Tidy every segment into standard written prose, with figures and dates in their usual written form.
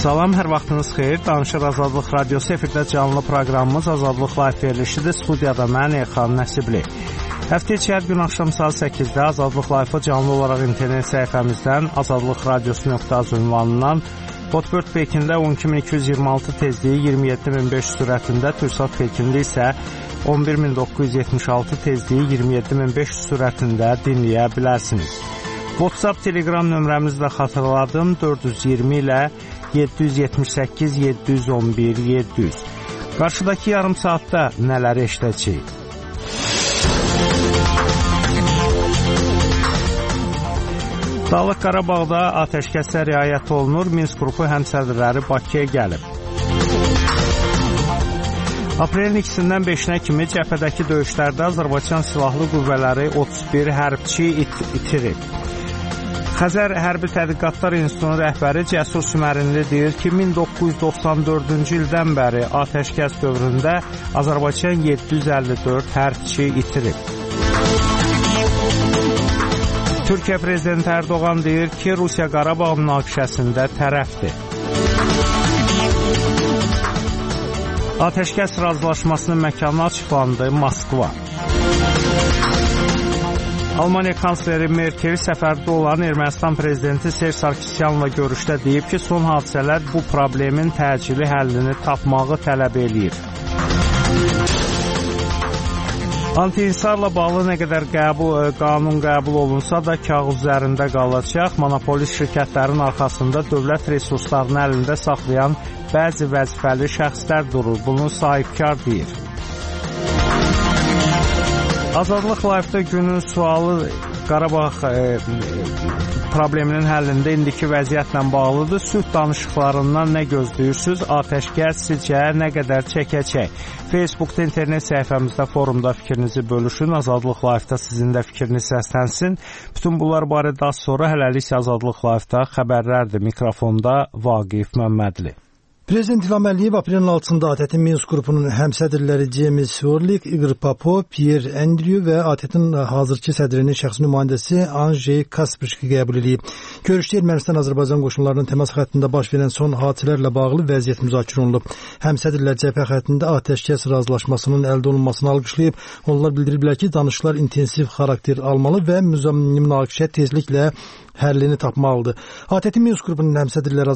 Salam, hər vaxtınız xeyir. Danışır Azadlıq Radiosu efirdə canlı proqramımız Azadlıq Live verilişidir. Studiyada mən Elxan Nəsibli. Həftə içi hər gün axşam saat 8-də Azadlıq Live-ı canlı olaraq internet səhifəmizdən azadlıqradiosu.az ünvanından Hotbird Pekində 12226 tezliyi 27500 sürətində, Türksat Pekində isə 11976 tezliyi 27500 sürətində dinləyə bilərsiniz. WhatsApp, Telegram nömrəmizi də xatırladım. 420 ilə 778-711-700. Qarşıdakı yarım saatdə nələri eşidəcəyik? Dağlıq Qarabağda atəşkəsə riayət olunur. Minsk qrupu həmsədrləri Bakıya gəlib. Aprelin 2-dən 5-nə kimi cəbhədəki döyüşlərdə Azərbaycan Silahlı Qüvvələri 31 hərbçi itirib. Xəzər Hərbi Tədqiqatlar İnstitutunun rəhbəri Cəsur Sümərinli deyir ki, 1994-cü ildən bəri atəşkəs dövründə Azərbaycan 754 hərbçi itirib. Türkiyə Prezidenti Erdoğan deyir ki, Rusiya Qarabağ münaqişəsində tərəfdir. Atəşkəs razılaşmasının məkanı açıqlandı, Moskva. Almaniya kansleri Merkel səfərdə olan Ermənistan prezidenti Serj Sarkisyanla görüşdə deyib ki, son hadisələr bu problemin təcili həllini tapmağı tələb eləyir. Anti-insarla bağlı nə qədər qanun qəbul olunsa da kağız üzərində qalacaq. Monopolist şirkətlərin arxasında dövlət resurslarını əlində saxlayan bəzi vəzifəli şəxslər durur. Bunu sahibkar deyir. Azadlıq Live-da günün sualı Qarabağ probleminin həllində indiki vəziyyətlə bağlıdır. Sülh danışıqlarından nə gözləyirsiniz? Atəşkəs sizcə nə qədər çəkəcək? Facebookda, internet səhifəmizdə, forumda fikrinizi bölüşün. Azadlıq Live-da sizin də fikriniz səslənsin. Bütün bunlar barədə az sonra hələlik Azadlıq Live-da xəbərlərdir. Mikrofonda Vaqif Məmmədli. Prezident İlham Əliyev aprelin 6-da ATƏT-in Minsk qrupunun həmsədrləri Cemil Svorlik, Igor Popov, Pierre Andrew və ATƏT-in hazırki sədrinin şəxsi nümayəndəsi Andrey Kasprişki qəbul edib. Görüşdə Ermənistan-Azərbaycan qoşunlarının təmas xəttində baş verən son hadisələrlə bağlı vəziyyət müzakirə olunub. Həmsədrlər cəbhə xəttində atəşkəs razılaşmasının əldə olunmasını alqışlayıb. Onlar bildiriblər ki, danışıqlar intensiv xarakter almalı və münaqişə tezliklə həllini tapmalıdır. ATƏT-in Minsk qrupunun həmsədrləri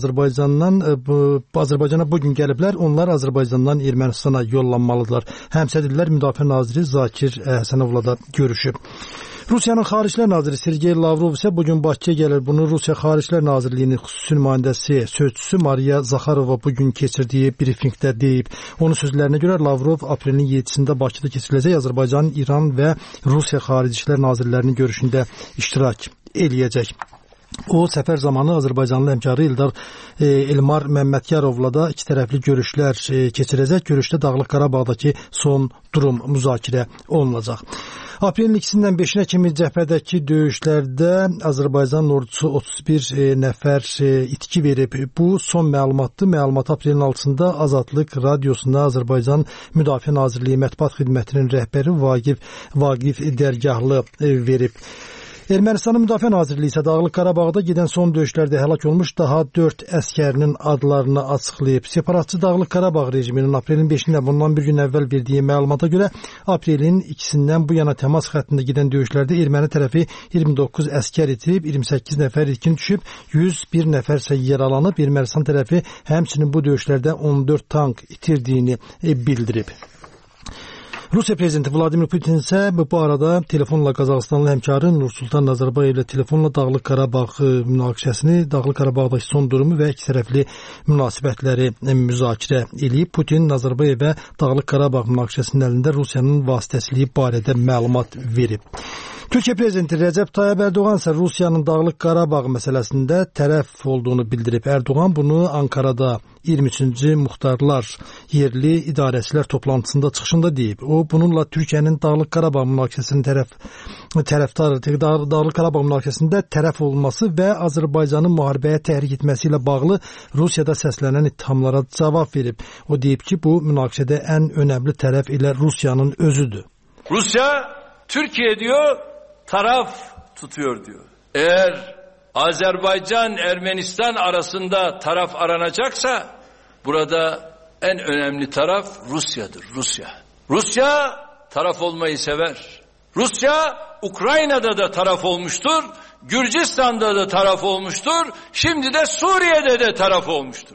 Azərbaycana bugün gəliblər. Onlar Azərbaycandan Ermənistana yollanmalıdırlar. Həmsədrlər Müdafiə naziri Zakir Həsənovla da görüşüb. Rusiyanın Xariclər naziri Sergey Lavrov isə bugün Bakıya gəlir. Bunu Rusiya Xariclər Nazirliyinin xüsusi nümayəndəsi, sözçüsü Mariya Zakharova bugün keçirdiyi brifinqdə deyib. Onun sözlərinə görə Lavrov aprelin 7-də Bakıda keçiriləcək Azərbaycan, İran və Rusiya Xarici İşlər Nazirlərinin görüşündə iştirak eləyəcək. O, səfər zamanı Azərbaycanlı həmkarı Elmar Məmmədyarovla da iki tərəfli görüşlər keçirəcək. Görüşdə Dağlıq Qarabağdakı son durum müzakirə olunacaq. Aprelin 2-dən 5-nə kimi cəbhədəki döyüşlərdə Azərbaycan ordusu 31 nəfər itki verib. Bu son məlumatdır. Məlumat aprelin 6-da Azadlıq Radiosunda Azərbaycan Müdafiə Nazirliyi Mətbuat Xidmətinin rəhbəri Vaqif Dərgahlı verib. Ermənistanın Müdafiə Nazirliyi isə Dağlıq Qarabağda gedən son döyüşlərdə həlak olmuş daha 4 əskərinin adlarını açıqlayıb. Separatçı Dağlıq Qarabağ rejiminin aprelin 5-də bundan bir gün əvvəl verdiyi məlumata görə aprelin 2-dən bu yana təmas xəttində gedən döyüşlərdə erməni tərəfi 29 əskər itirib, 28 nəfər itkin düşüb, 101 nəfər isə yaralanıb. Ermənistan tərəfi həmçinin bu döyüşlərdə 14 tank itirdiyini bildirib. Rusiya prezidenti Vladimir Putin isə bu arada telefonla Qazaxıstanlı həmkarı Nursultan Nazarbayev ilə telefonla Dağlıq Qarabağ münaqişəsini, Dağlıq Qarabağdakı son durumu və iki tərəfli münasibətləri müzakirə eləyib. Putin Nazarbayevə Dağlıq Qarabağ münaqişəsinin əlində Rusiyanın vasitəçiliyi barədə məlumat verib. Türkiyə prezidenti Rəcəb Tayyib Erdoğan isə Rusiyanın Dağlıq Qarabağ məsələsində tərəf olduğunu bildirib. Erdoğan bunu Ankarada 23-cü Muxtarlar Yerli İdarəçilər toplantısında çıxışında deyib. O, bununla Türkiyənin Dağlıq Qarabağ münaqişəsinin Dağlıq Qarabağ münaqişəsində tərəf olması və Azərbaycanın müharibəyə təhrik etməsi ilə bağlı Rusiyada səslənən ittihamlara cavab verib. O deyib ki, bu münaqişədə ən önəmli tərəf elə Rusiyanın özüdür. Rusya, Türkiye diyor, taraf tutuyor diyor. Eğer Azerbaycan, Ermenistan arasında taraf aranacaksa burada en önemli taraf Rusya'dır. Rusya taraf olmayı sever. Rusya Ukrayna'da da taraf olmuştur. Gürcistan'da da taraf olmuştur. Şimdi de Suriye'de de taraf olmuştur.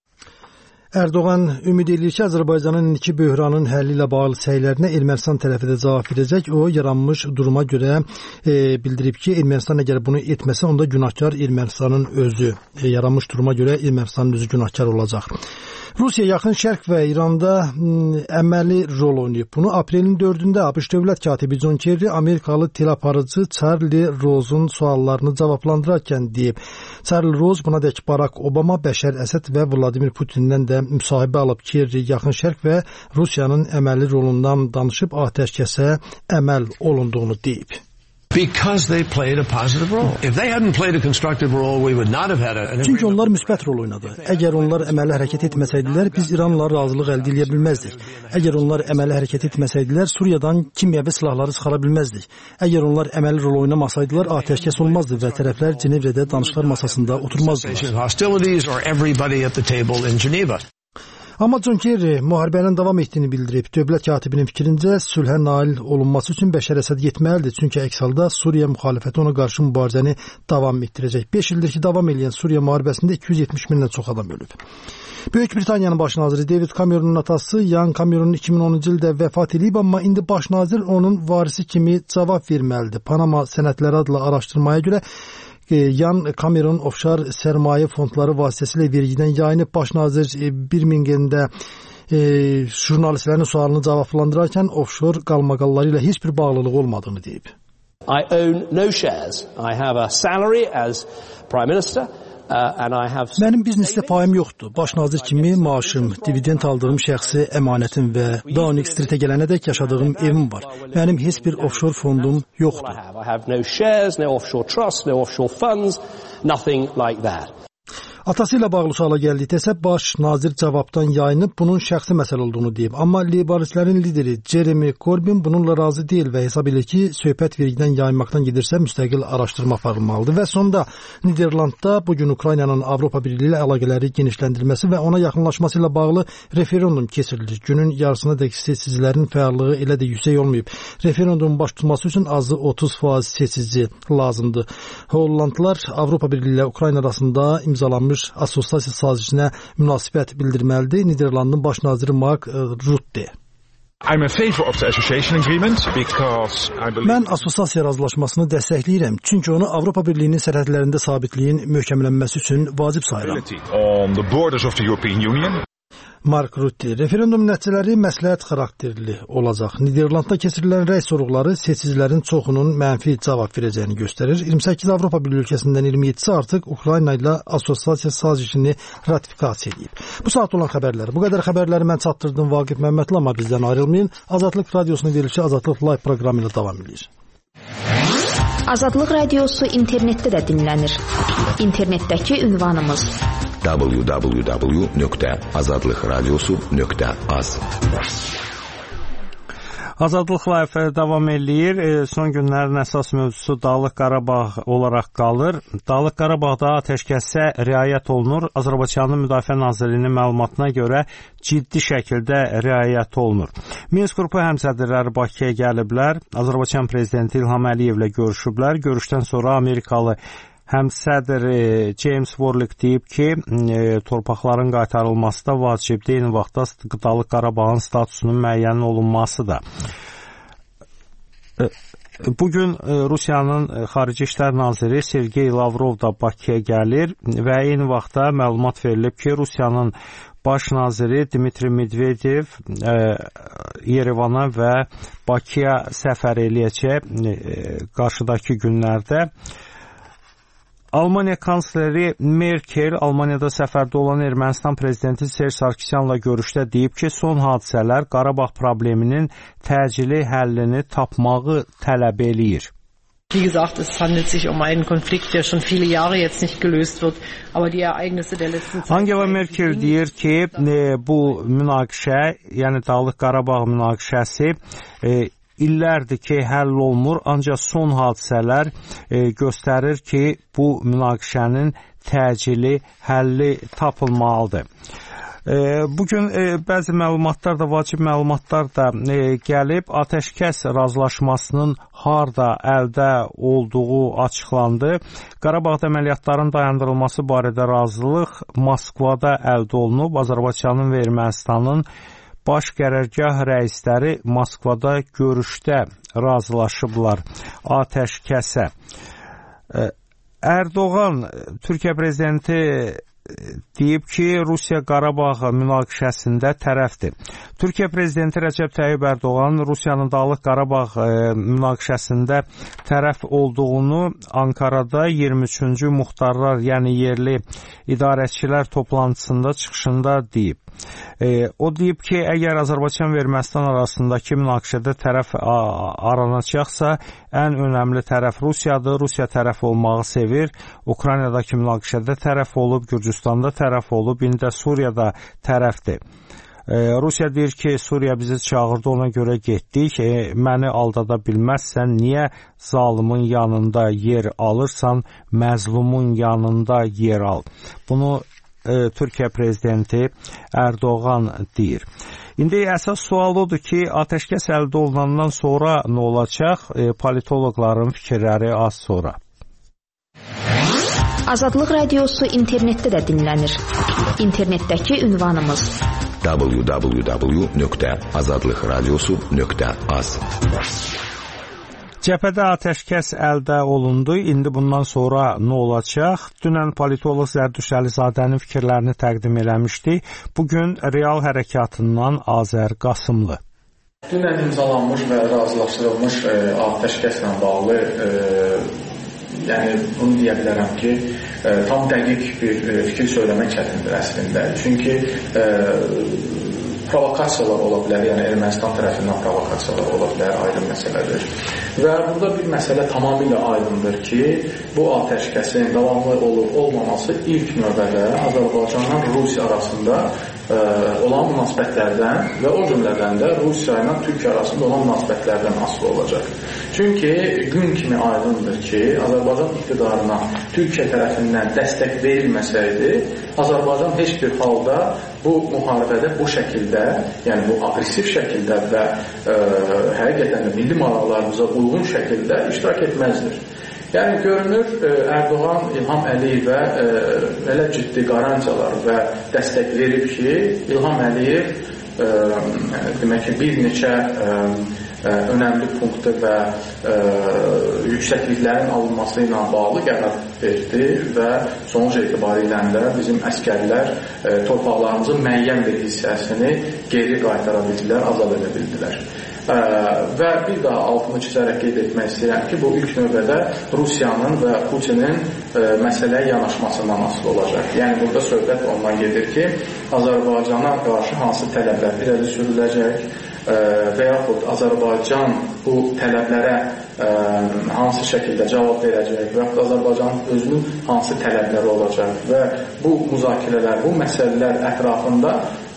Erdoğan ümid edir ki, Azərbaycanın indiki böhranın həlli ilə bağlı səylərinə Ermənistan tərəfi də cavab verəcək. O, yaranmış duruma görə bildirib ki, Ermənistan əgər bunu etməsə, onda günahkar Ermənistanın özü. Yaranmış duruma görə Ermənistanın özü günahkar olacaq. Rusiya Yaxın Şərq və İranda əməli rol oynayıb. Bunu aprelin 4-də ABŞ Dövlət katibi John Kerry Amerikalı teleaparıcı Charlie Rose'un suallarını cavablandırarkən deyib. Charlie Rose buna dək Barack Obama, Bəşər Əsəd və Vladimir Putindən də müsahibə alıb. Kerry Yaxın Şərq və Rusiyanın əməli rolundan danışıb atəşkəsə əməl olunduğunu deyib. Because they played a positive role. If they hadn't played a constructive role, we would not have had an agreement. Çünki onlar müsbət rol oynadı. Əgər onlar əməli hərəkət etməsəydilər, biz İranla razılıq əldə edə bilməzdik. Əgər onlar əməli hərəkət etməsəydilər, Suriyadan kimyəvi silahları çıxara bilməzdik. Əgər onlar əməli rol oynamasaydılar, atəşkəs olmazdı və tərəflər Cenevrədə danışıqlar masasında oturmazdılar. Hostilities or everybody at the table in Geneva. Amma John Kerry müharibənin davam etdiyini bildirib. Dövlət katibinin fikrincə sülhə nail olunması üçün Bəşər Əsəd getməlidir. Çünki əks halda Suriya müxalifəti ona qarşı mübarizəni davam etdirəcək. 5 ildir ki, davam edən Suriya müharibəsində 270 mindən çox adam ölüb. Böyük Britaniyanın baş naziri David Cameron'un atası Ian Cameron 2010-cu ildə vəfat edib, amma indi baş nazir onun varisi kimi cavab verməlidir. Panama sənədləri adlı araşdırmaya görə Ian Cameron ofşar sərmayə fondları vasitəsilə vergidən yayınıb. Baş nazir Birmingemdə jurnalistlərin sualını cavablandırarkən ofşor qalmaqalları ilə heç bir bağlılığı olmadığını deyib. I own no shares. I have a salary as Prime Minister. Mənim biznesdə payım yoxdur. Baş nazir kimi maaşım, dividend aldığım şəxsi əmanətim və Downing Streetə gələnədək yaşadığım evim var. Mənim heç bir offshore fondum yoxdur. I have no shares, no offshore trusts, no offshore funds, nothing like that. Atası ilə bağlı suala gəldikdə isə baş nazir cavabdan yayınıb bunun şəxsi məsələ olduğunu deyib. Amma liberalistlərin lideri Jeremy Corbyn bununla razı deyil və hesab edir ki, söhbət vergidən yayınmaqdan gedirsə müstəqil araşdırma aparılmalıdır. Və sonda Niderlandda bugün Ukraynanın Avropa Birliyi ilə əlaqələri genişləndirilməsi və ona yaxınlaşması ilə bağlı referendum keçirilir. Günün yarısınadək seçicilərin fəallığı elə də yüksək olmayıb. Referendumun baş tutması üçün azı 30% seçici lazımdır. Hollandlılar Avropa Birliyi ilə Ukrayna arasında imzalanmış assosiasiya sazişinə münasibət bildirməlidir. Niderlandın baş naziri Mark Rutte. Mən assosiasiya razılaşmasını dəstəkləyirəm. Çünki onu Avropa Birliyinin sərhədlərində sabitliyin möhkəmlənməsi üçün vacib sayıram. Mark Rutte, referendum nəticələri məsləhət xarakterli olacaq. Niderlandda keçirilən rəy sorğuları seçicilərin çoxunun mənfi cavab verəcəyini göstərir. 28 Avropa Birliyi ölkəsindən 27-si artıq Ukrayna ilə assosiasiya sazişini ratifikasiya edib. Bu saat olan xəbərlər. Bu qədər xəbərləri mən çatdırdım Vaqif Məmmədli, amma bizdən ayrılmayın. Azadlıq Radiosunun verilişi Azadlıq Live proqramı ilə davam edir. Azadlıq Radiosu internetdə də dinlənir. İnternetdəki ünvanımız www.azadlıqradiosu.az. Azadlıq Live davam eləyir. Son günlərin əsas mövzusu Dağlıq Qarabağ olaraq qalır. Dağlıq Qarabağda atəşkəsə riayət olunur. Azərbaycanın Müdafiə Nazirliyinin məlumatına görə ciddi şəkildə riayət olunur. Minsk qrupu həmsədrləri Bakıya gəliblər. Azərbaycan prezidenti İlham Əliyevlə görüşüblər. Görüşdən sonra Amerikalı həmsədr James Warlick deyib ki, torpaqların qaytarılması da vacibdir, eyni vaxtda Dağlıq Qarabağın statusunun müəyyən olunması da. Bugün Rusiyanın Xarici İşlər Naziri Sergey Lavrov da Bakıya gəlir və eyni vaxtda məlumat verilib ki, Rusiyanın baş naziri Dmitri Medvedev Yerevana və Bakıya səfər eləyəcək qarşıdakı günlərdə. Almaniya kansleri Merkel Almaniyada səfərdə olan Ermənistan prezidenti Serj Sarkisyanla görüşdə deyib ki, son hadisələr Qarabağ probleminin təcili həllini tapmağı tələb eləyir. Wie gesagt, es handelt sich einen Konflikt, der schon viele Jahre jetzt nicht gelöst wird, aber die Ereignisse der letzten Zeit. Angela Merkel deyir ki, bu münaqişə, yəni Dağlıq Qarabağ münaqişəsi illərdir ki, həll olmur, ancaq son hadisələr göstərir ki, bu münaqişənin təcili həlli tapılmalıdır. Bugün bəzi məlumatlar da, vacib məlumatlar da gəlib. Atəşkəs razılaşmasının harda əldə olduğu açıqlandı. Qarabağda əməliyyatların dayandırılması barədə razılıq Moskvada əldə olunub. Azərbaycanın və Ermənistanın baş qərargah rəisləri Moskvada görüşdə razılaşıblar atəşkəsə. Erdoğan, Türkiyə prezidenti deyib ki, Rusiya Qarabağ münaqişəsində tərəfdir. Türkiyə prezidenti Rəcəb Tayyib Erdoğan Rusiyanın Dağlıq Qarabağ münaqişəsində tərəf olduğunu Ankarada 23-cü muxtarlar, yəni yerli idarəçilər toplantısında çıxışında deyib. O deyib ki, əgər Azərbaycan və Ermənistan arasındakı münaqişədə tərəf aranacaqsa, ən önəmli tərəf Rusiyadır. Rusiya tərəf olmağı sevir. Ukraynadakı münaqişədə tərəf olub, Gürcüstanda tərəf olub, indi də Suriyada tərəfdir. Rusiya deyir ki, Suriya bizi çağırdı, ona görə getdik. Məni aldada bilməzsən, niyə zalimin yanında yer alırsan, məzlumun yanında yer al. Bunu Türkiyə prezidenti Erdoğan deyir. İndi əsas sual odur ki, atəşkəs əldə olunandan sonra nə olacaq? Politoloqların fikirləri az sonra. Azadlıq Radiosu internetdə də dinlənir. İnternetdəki ünvanımız www.azadlıqradiosu.az. Cəbhədə atəşkəs əldə olundu. İndi bundan sonra nə olacaq? Dünən politoloq Zərdüşt Əlizadənin fikirlərini təqdim eləmişdik. Bugün real hərəkatından Azər Qasımlı. Dünən imzalanmış və razılaşdırılmış atəşkəslə bağlı yəni bunu deyə bilərəm ki, tam dəqiq bir fikir söyləmək çətindir əslində. Çünki provokasiyalar ola bilər, yəni Ermənistan tərəfindən provokasiyalar ola bilər, aydın məsələdir. Və burada bir məsələ tamamilə aydındır ki, bu atəşkəsin davamlı olub-olmaması ilk növbədə Azərbaycanla Rusiya arasında olan münasibətlərdən və o cümlədən də Rusiya ilə Türkiyə arasında olan münasibətlərdən asılı olacaq. Çünki gün kimi aydındır ki, Azərbaycan iqtidarına Türkiyə tərəfindən dəstək verilməsəydi, Azərbaycan heç bir halda bu müharibədə bu şəkildə, yəni bu aqressiv şəkildə və həqiqətən də milli maraqlarımıza uyğun şəkildə iştirak etməzdir. Yəni görünür, Erdoğan İlham Əliyevə elə ciddi qarantiyalar və dəstək verib ki, İlham Əliyev demək ki, bir neçə önəmli punktu və yüksəkliklərin alınması ilə bağlı qərar verdi və sonuc etibarilə də bizim əskərlər torpaqlarımızın müəyyən bir hissəsini geri qaytara bildilər, azad edə bildilər. Və bir daha altını çizərək qeyd etmək istəyirəm ki, bu ilk növbədə Rusiyanın və Putinin məsələyə yanaşmasından asılı olacaq. Yəni burada söhbət ondan gedir ki, Azərbaycana qarşı hansı tələblər irəli sürüləcək və yaxud Azərbaycan bu tələblərə hansı şəkildə cavab verəcək və yaxud Azərbaycanın özünün hansı tələbləri olacaq və bu müzakirələr, bu məsələlər ətrafında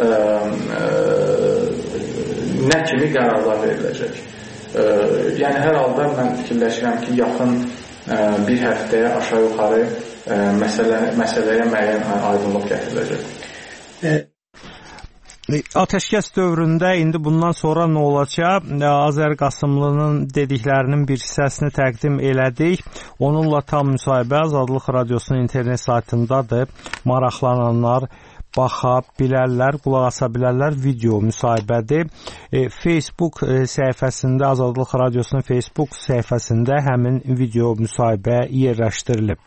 nə kimi qərarlar veriləcək. Yəni hər halda mən fikirləşirəm ki, yaxın bir həftəyə aşağı yuxarı məsələyə müəyyən aydınlıq gətiriləcək. Atəşkəs dövründə indi bundan sonra nə olacaq? Azər Qasımlının dediklərinin bir hissəsini təqdim elədik. Onunla tam müsahibə Azadlıq Radiosunun internet saytındadır. Maraqlananlar baxa bilərlər, qulaq asa bilərlər. Video müsahibədir. Facebook səhifəsində, Azadlıq Radiosunun Facebook səhifəsində həmin video müsahibə yerləşdirilib.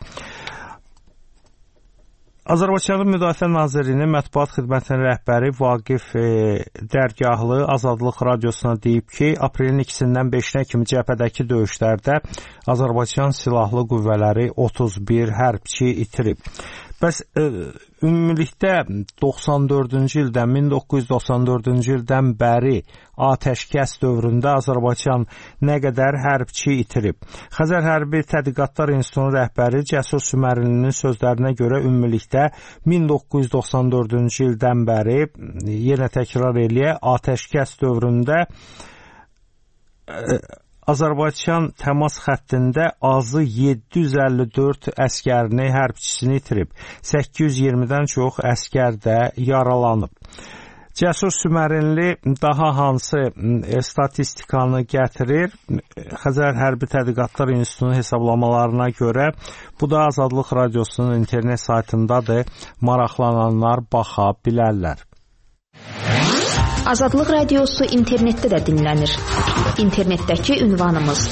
Azərbaycanın Müdafiə Nazirliyinin mətbuat xidmətinin rəhbəri Vaqif Dərgahlı Azadlıq Radiosuna deyib ki, aprelin 2-dən 5-nə kimi cəbhədəki döyüşlərdə Azərbaycan Silahlı Qüvvələri 31 hərbçi itirib. Bəs ümumilikdə 94-cü ildən, 1994-cü ildən bəri atəşkəs dövründə Azərbaycan nə qədər hərbçi itirib? Xəzər Hərbi Tədqiqatlar İnstitutunun rəhbəri Cəsur Sümərlinin sözlərinə görə ümumilikdə 1994-cü ildən bəri, yenə təkrar eləyək, atəşkəs dövründə Azərbaycan təmas xəttində azı 754 əskərini, hərbçisini itirib. 820-dən çox əskər də yaralanıb. Cəsur Sümərinli daha hansı statistikanı gətirir? Xəzər Hərbi Tədqiqatlar İnstitutunun hesablamalarına görə bu da Azadlıq Radiosunun internet saytındadır. Maraqlananlar baxa bilərlər. Azadlıq Radiosu internetdə də dinlənir. İnternetdəki ünvanımız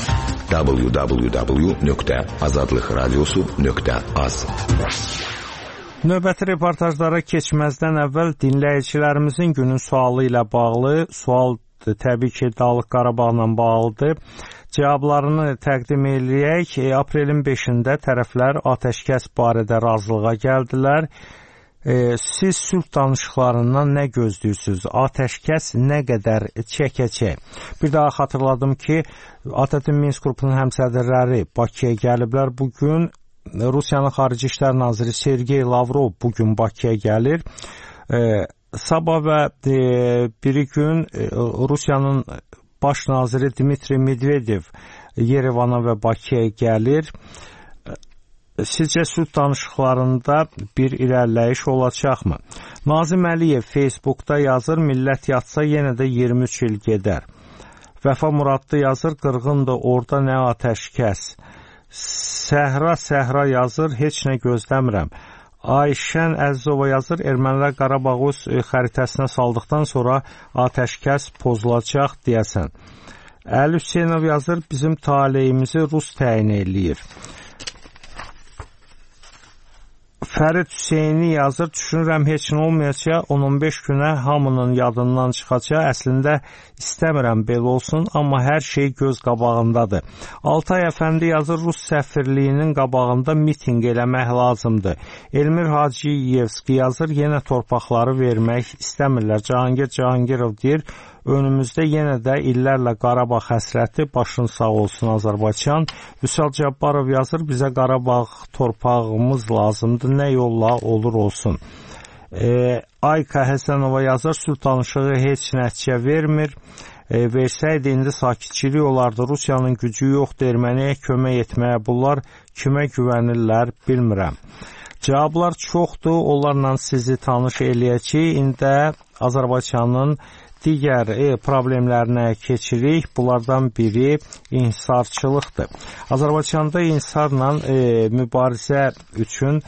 www.azadlıqradiosu.az. Növbəti reportajlara keçməzdən əvvəl dinləyicilərimizin günün sualı ilə bağlı, sual təbii ki, Dağlıq Qarabağla bağlıdır. Cavablarını təqdim eləyək. Aprelin 5-də tərəflər atəşkəs barədə razılığa gəldilər. Siz sülh danışıqlarından nə gözləyirsiniz? Atəşkəs nə qədər çəkəcək? Bir daha xatırladım ki, ATƏT Minsk qrupunun həmsədrləri Bakıya gəliblər. Bugün Rusiyanın Xarici İşlər Naziri Sergey Lavrov bugün Bakıya gəlir. Sabah və biri gün Rusiyanın baş naziri Dmitri Medvedev Yerevana və Bakıya gəlir. Sizcə sülh danışıqlarında bir irəliləyiş olacaqmı? Nazim Əliyev Facebookda yazır, millət yatsa yenə də 23 il gedər. Vəfa Muradlı yazır, qırğındır orada nə atəşkəs. Səhra yazır, heç nə gözləmirəm. Ayşən Əzizova yazır, ermənilər Qarabağı öz xəritəsinə saldıqdan sonra atəşkəs pozulacaq deyəsən. Əli Hüseynov yazır, bizim taleyimizi Rus təyin eləyir. Fərid Hüseyni yazır, düşünürəm heç nə olmayacaq, 10-15 günə hamının yadından çıxacaq. Əslində istəmirəm belə olsun, amma hər şey göz qabağındadır. Altay Əfəndi yazır, Rus səfirliyinin qabağında miting eləmək lazımdır. Elmir Hacıyevski yazır, yenə torpaqları vermək istəmirlər. Cahangirov deyir, önümüzdə yenə də illərlə Qarabağ həsrəti, başın sağ olsun Azərbaycan. Vüsal Cabbarov yazır, bizə Qarabağ torpağımız lazımdır, nə yolla olur olsun. Ayka Həsənova yazır, sülh danışığı heç nəticə vermir. Versəydi indi sakitçilik olardı. Rusiyanın gücü yoxdur, erməniyə kömək etməyə. Bunlar kimə güvənirlər bilmirəm. Cavablar çoxdur, onlarla sizi tanış eləyəcək. İndi Azərbaycanın digər problemlərinə keçirik. Bunlardan biri inhisarçılıqdır. Azərbaycanda inhisarla mübarizə üçün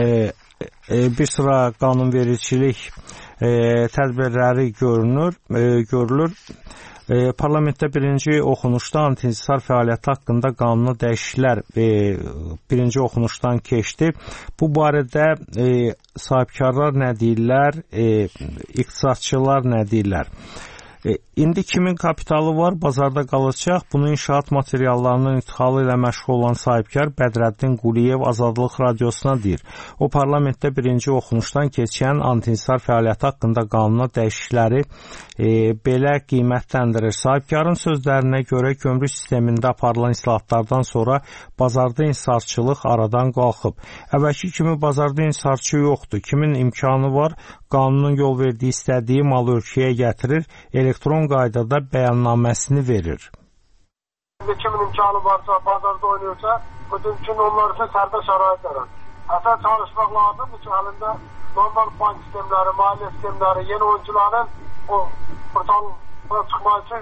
bir sıra qanunvericilik tədbirləri görülür. Parlamentdə birinci oxunuşda anti-inhisar fəaliyyəti haqqında qanuna dəyişikliklər birinci oxunuşdan keçdi. Bu barədə sahibkarlar nə deyirlər, iqtisadçılar nə deyirlər? İndi kimin kapitalı var, bazarda qalacaq. Bunu inşaat materiallarının ithxalı ilə məşğul olan sahibkar Bədrəddin Quliyev Azadlıq Radiosuna deyir. O, parlamentdə birinci oxunuşdan keçən anti-inhisar fəaliyyəti haqqında qanuna dəyişiklikləri belə qiymətləndirir. Sahibkarın sözlərinə görə gömrük sistemində aparılan islahatlardan sonra bazarda inhisarçılıq aradan qalxıb. Əvvəlki kimi bazarda inhisarçı yoxdur. Kimin imkanı var, qanunun yol verdiyi istədiyi malı ölkəyə gətirir, elektron qaydada bəyannaməsini verir. Kimin imkanı varsa, bazarda oynuyorsa, bütün onlar üçün sərdə şərait yarar. Əsas çalışmaq lazımdır ki, əlində normal bank sistemləri, maliyyə sistemləri, yeni oyuncuların o portalına çıxmaq üçün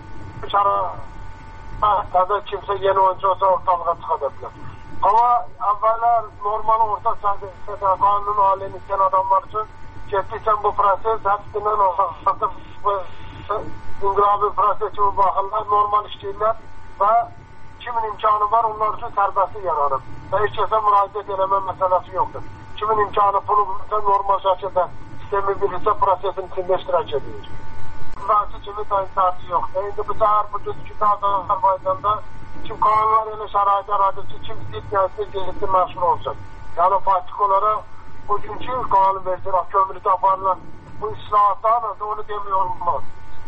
şərait kimsə yeni oyuncu olsa ortalığa çıxa bilər. Amma əvvəllər normal orta səviyyədə qanunun aliyini istəyən adamlar üçün getdikcə bu proses həbsindən satıb inqirabi proses kimi baxırlar, normal işləyirlər və kimin imkanı var, onlar üçün sərbəstlik yaranır. Və heç kəsə müraciət eləmə məsələsi yoxdur. Kimin imkanı pulu bulursa, normal şəkildə sistemi bilirsə, prosesin içində iştirak edir. Bəlkə kimi təyinatı yoxdur. İndi bu səhər bu düzgü Azərbaycanda kim qanunlar elə şərait yaradır ki, kim istəyib gəlsin, gelsin, məşğul olsun. Yəni, faktik olaraq bugünkü qanun verdirək, kömürlükdə aparılan bu islahatlarla da onu demək olmaz.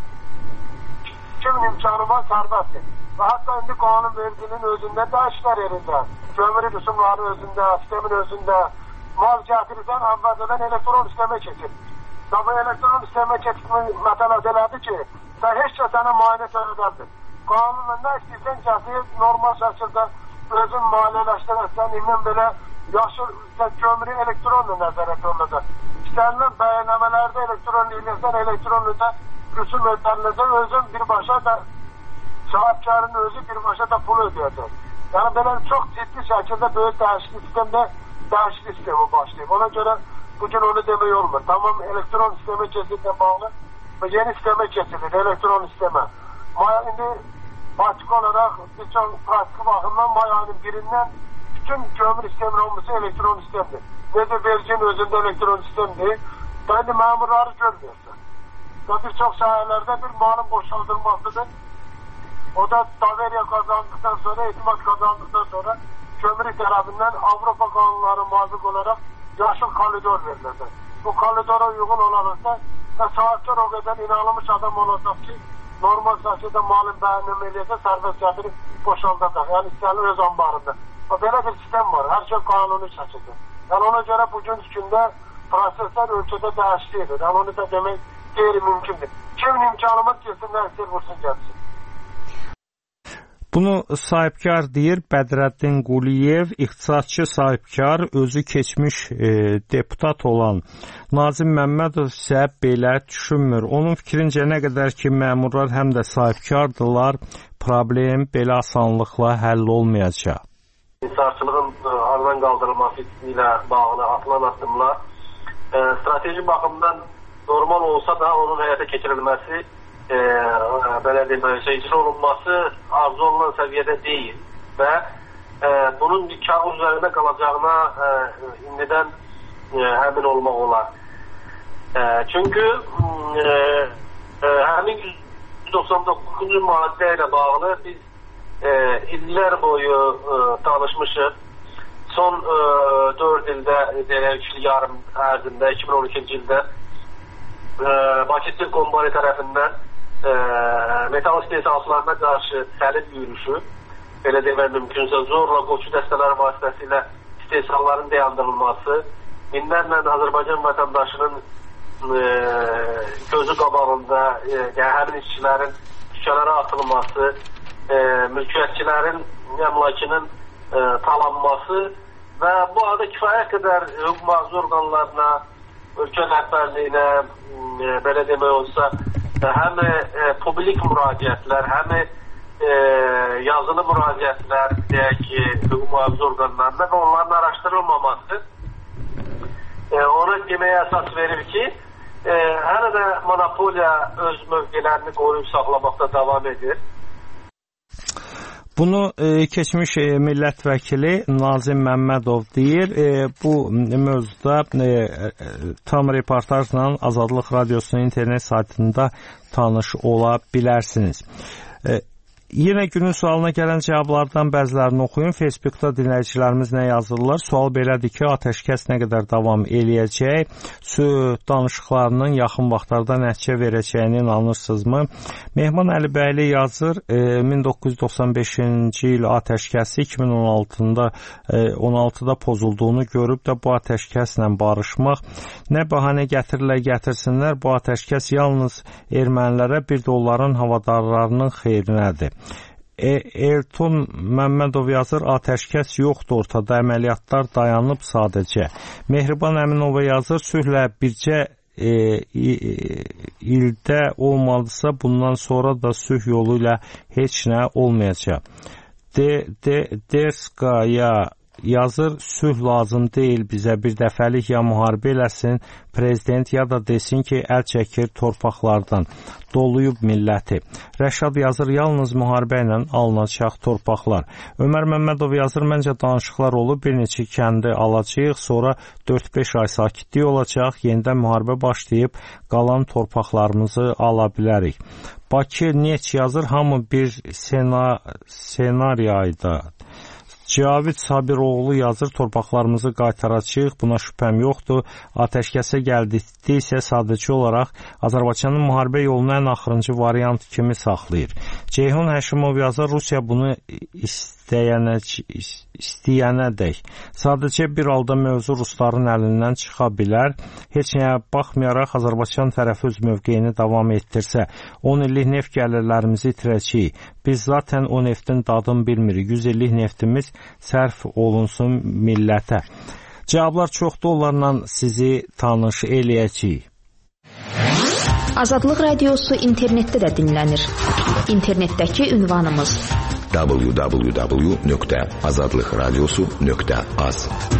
Kimin imkanı var, sərbəstdir. Və hətta indi qanun vericinin özündə dəyişikliklər edirlər. Kömürlük rüsumları özündə, sistemin özündə. Mal gətirirsən, əvvəlcədən elektron sistemə keçir. Və bu elektron sistemə keçirmək məsələsi elədir ki, sən heç kəs sənə müayinə törədədir. qanunla nə istəyirsən gətir, normal şəkildə özün maliyyələşdirəsən, indən belə yaşıl kömürü elektronla nəzarət olunacaq. İstənilən bəyənləmələrdə elektron eləyəsən, elektronla rüsum ödəniləcək, özün birbaşa da sahibkarın özü birbaşa da pul ödəyəcək. Yəni belə çox ciddi şəkildə böyük dəyişiklik sistemi başlayıb. Ona görə bugün onu demək olmur. Tamam elektron sistemə keçirlə bağlı və yeni sistemə keçilir, elektron sistemə. İndi açıq olaraq bir çox pratik baxımdan may ayının birindən bütün kömür sistemin olması elektron sistemdir. Necə verginin özündə elektron sistemdir. Bəli, məmurları görmüyorsun. Və bir çox sahələrdə bir malın boşaldılmasıdır. O da daveriya kazandıktan sonra, etimat kazandıktan sonra kömürü tərəfindən Avropa qanunları muvafiq olaraq yaşıl koridor verilir. Bu koridora uyğun olaraqsa və sahibkar o qədər inanılmış adam olacaq ki, normal şəkildə malın bəyənləmə eləyəcək, sərbəst gətirib boşaldacaq. Yəni istəyəli öz ambarında. Belə bir sistem var, hər şey qanuni şəkildə. Yəni ona görə bugün gündə proseslər ölkədə dəyişik edir. Yəni onu da demək qeyri-mümkündür. Kimin imkanımız kesinlər istəyir vursun gəlsin. Bunu sahibkar deyir Bədrəddin Quliyev, iqtisadçı sahibkar, özü keçmiş deputat olan Nazim Məmmədov isə belə düşünmür. Onun fikrincə nə qədər ki, məmurlar həm də sahibkardırlar, problem belə asanlıqla həll olmayacaq. İnhisarçılığın aradan qaldırılması ilə bağlı atılan addımlar strateji baxımdan normal olsa da onun həyata keçirilməsi belə demək, icra olunması arzu olunan səviyyədə deyil və bunun bir kağız üzərində qalacağına indidən əmin olmaq olar. Çünki həmin 199 maddə ilə bağlı biz illər boyu danışmışıq. Son 4 ildə, 3 il yarım ərzində, 2012-ci ildə Bakı Stil Kombani tərəfindən metal istehsalçılarına qarşı səlib yürüyüşü, belə demək mümkünsə zorla qoçu dəstələri vasitəsilə istehsalların dayandırılması, minlərlə Azərbaycan vətəndaşının gözü qabağında həmin işçilərin küçələrə atılması, mülkiyyətçilərin, əmlakının talanması və bu arada kifayət qədər hüquq mühafizə orqanlarına, ölkə rəhbərliyinə, belə demək olsa, həm publik müraciətlər, həm yazılı müraciətlər, deyək ki, hüquq mühafizə orqanlarına və onların araşdırılmaması ona deməyə əsas verir ki, hələ də monopoliya öz mövqelərini qoruyub saxlamaqda davam edir. Bunu keçmiş millət vəkili Nazim Məmmədov deyir. Bu mövzuda tam reportajla Azadlıq Radiosunun internet saytında tanış ola bilərsiniz. Yenə günün sualına gələn cavablardan bəzilərini oxuyun. Facebookda dinləyicilərimiz nə yazırlar? Sual belədir ki, atəşkəs nə qədər davam eləyəcək? Sülh danışıqlarının yaxın vaxtlarda nəticə verəcəyini inanırsınızmı? Mehman Əlibəyli yazır, 1995-ci il atəşkəsi 2016-da pozulduğunu görüb də bu atəşkəslə barışmaq nə bəhanə gətirirlər gətirsinlər, bu atəşkəs yalnız ermənilərə, bir də onların havadarlarının xeyrinədir. Elton Məmmədov yazır, atəşkəs yoxdur ortada, əməliyyatlar dayanıb sadəcə. Mehriban Əminova yazır, sülhlə bircə ildə olmalısa, bundan sonra da sülh yolu ilə heç nə olmayacaq. Derskaya yazır, sülh lazım deyil bizə, bir dəfəlik ya müharibə eləsin prezident, ya da desin ki, əl çəkir torpaqlardan, doluyub milləti. Rəşad yazır, yalnız müharibə ilə alınacaq torpaqlar. Ömər Məmmədov yazır, məncə danışıqlar olub, bir neçə kəndi alacağıq, sonra 4-5 ay sakitlik olacaq, yenidən müharibə başlayıb, qalan torpaqlarımızı ala bilərik. Bakı Neç yazır, hamı bir senariyayda. Cavid Sabiroğlu yazır, torpaqlarımızı qaytaracağıq, buna şübhəm yoxdur. Atəşkəsə gəldiksə sadəcə olaraq Azərbaycanın müharibə yolunu ən axırıncı variant kimi saxlayır. Ceyhun Həşimov yazır, Rusiya bunu istəyənədək. Sadəcə bir halda mövzu rusların əlindən çıxa bilər. Heç nəyə baxmayaraq Azərbaycan tərəfi öz mövqeyini davam etdirsə, 10 illik neft gəlirlərimizi itirəcəyik. Biz zaten o neftin dadını bilmirik. 100 illik neftimiz sərf olunsun millətə. Cavablar çoxdur, onlarla sizi tanış eləyəcəyik. Azadlıq Radiosu internetdə də dinlənir. İnternetdəki ünvanımız www.azadlıqradiosu.az.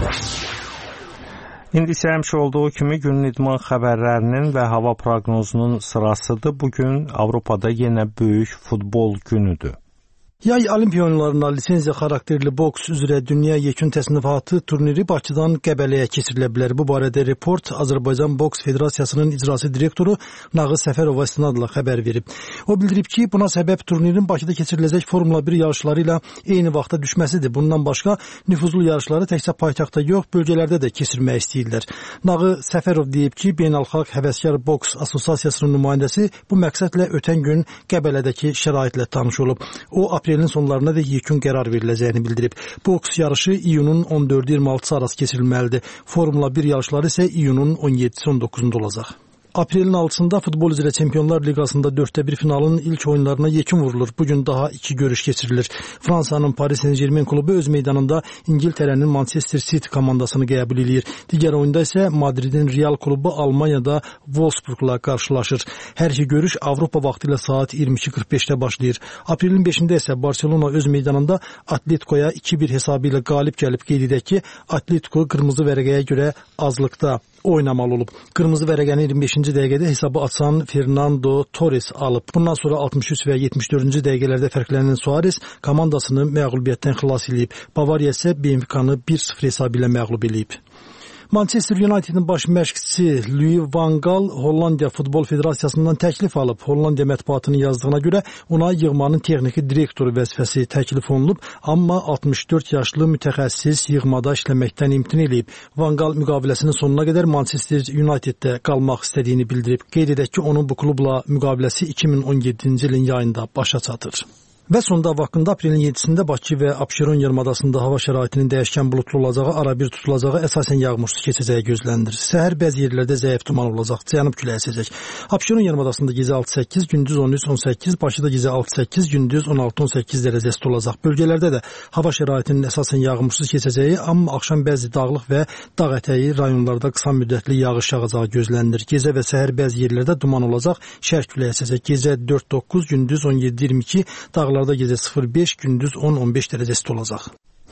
İndi isə həmişə olduğu kimi günün idman xəbərlərinin və hava proqnozunun sırasıdır. Bugün Avropada yenə böyük futbol günüdür. Yay Olimpiya oyunlarına lisenziya xarakterli boks üzrə dünya yekun təsnifatı turniri Bakıdan Qəbələyə keçirilə bilər. Bu barədə Report Azərbaycan Boks Federasiyasının icrası direktoru Nağız Səfərova istinadla xəbər verib. O bildirib ki, buna səbəb turnirin Bakıda keçiriləcək Formula 1 yarışları ilə eyni vaxtda düşməsidir. Bundan başqa nüfuzlu yarışları təkcə paytaxtda yox, bölgələrdə də keçirmək istəyirlər. Nağız Səfərov deyib ki, Beynəlxalq Həvəskar Boks Assosiasiyasının nümayəndəsi bu məqsədlə ötən gün Qəbələdəki şəraitlə tanış olub. O, aprelin sonlarına da yekun qərar veriləcəyini bildirib. Boks yarışı iyunun 14-26 arası keçirilməlidir. Formula 1 yarışları isə iyunun 17-19-unda olacaq. Aprelin 6-sında futbol üzrə Çempionlar Liqasında 4-1 finalın ilk oyunlarına yekun vurulur. Bugün daha 2 görüş keçirilir. Fransanın Paris Saint-Germain klubu öz meydanında İngiltərənin Manchester City komandasını qəbul edir. Digər oyunda isə Madridin Real klubu Almaniyada Wolfsburgla qarşılaşır. Hər iki görüş Avropa vaxtı ilə saat 22:45-də başlayır. Aprelin 5-də isə Barcelona öz meydanında Atleticoya 2-1 hesabı ilə qalib gəlib. Qeyd edək ki, Atletico qırmızı vərəqəyə görə azlıqda oynamalı olub. Qırmızı vərəqəni 25-ci dəqiqədə hesabı açan Fernando Torres alıb. Bundan sonra 63 və 74-cü dəqiqələrdə fərqlənən Suarez komandasını məğlubiyyətdən xilas edib. Bavariya isə Benfica'nı 1-0 hesabı ilə məğlub edib. Manchester United'in baş məşqçisi Louis van Gaal Hollandiya Futbol Federasiyasından təklif alıb. Hollandiya mətbuatının yazdığına görə ona yığmanın texniki direktoru vəzifəsi təklif olunub, amma 64 yaşlı mütəxəssis yığmada işləməkdən imtina edib. Van Gaal müqaviləsinin sonuna qədər Manchester United'də qalmaq istədiyini bildirib. Qeyd edək ki, onun bu klubla müqaviləsi 2017-ci ilin yayında başa çatır. Və sonda vaxtında aprelin 7-sində Bakı və Abşeron yarımadasında hava şəraitinin dəyişkən buludlu olacağı, arabir tutulacağı, əsasən yağmursuz keçəcəyi gözlənilir. Səhər bəzi yerlərdə zəif duman olacaq, cənub küləyi əsəcək. Abşeron yarımadasında gecə 6-8, gündüz 13-18, Bakıda gecə 6-8, gündüz 16-18 dərəcə isti olacaq. Bölgələrdə də hava şəraitinin əsasən yağmursuz keçəcəyi, amma axşam bəzi dağlıq və dağ ətəyi rayonlarda qısa müddətli yağış yağacağı gözlənilir. Gecə və səhər bəzi yerlərdə duman olacaq, şərq küləyi əsəcək. Gecə 4-9, gündüz 17-22, dağlar da gecə 0-5, gündüz 10-15 dərəcə isti olacaq.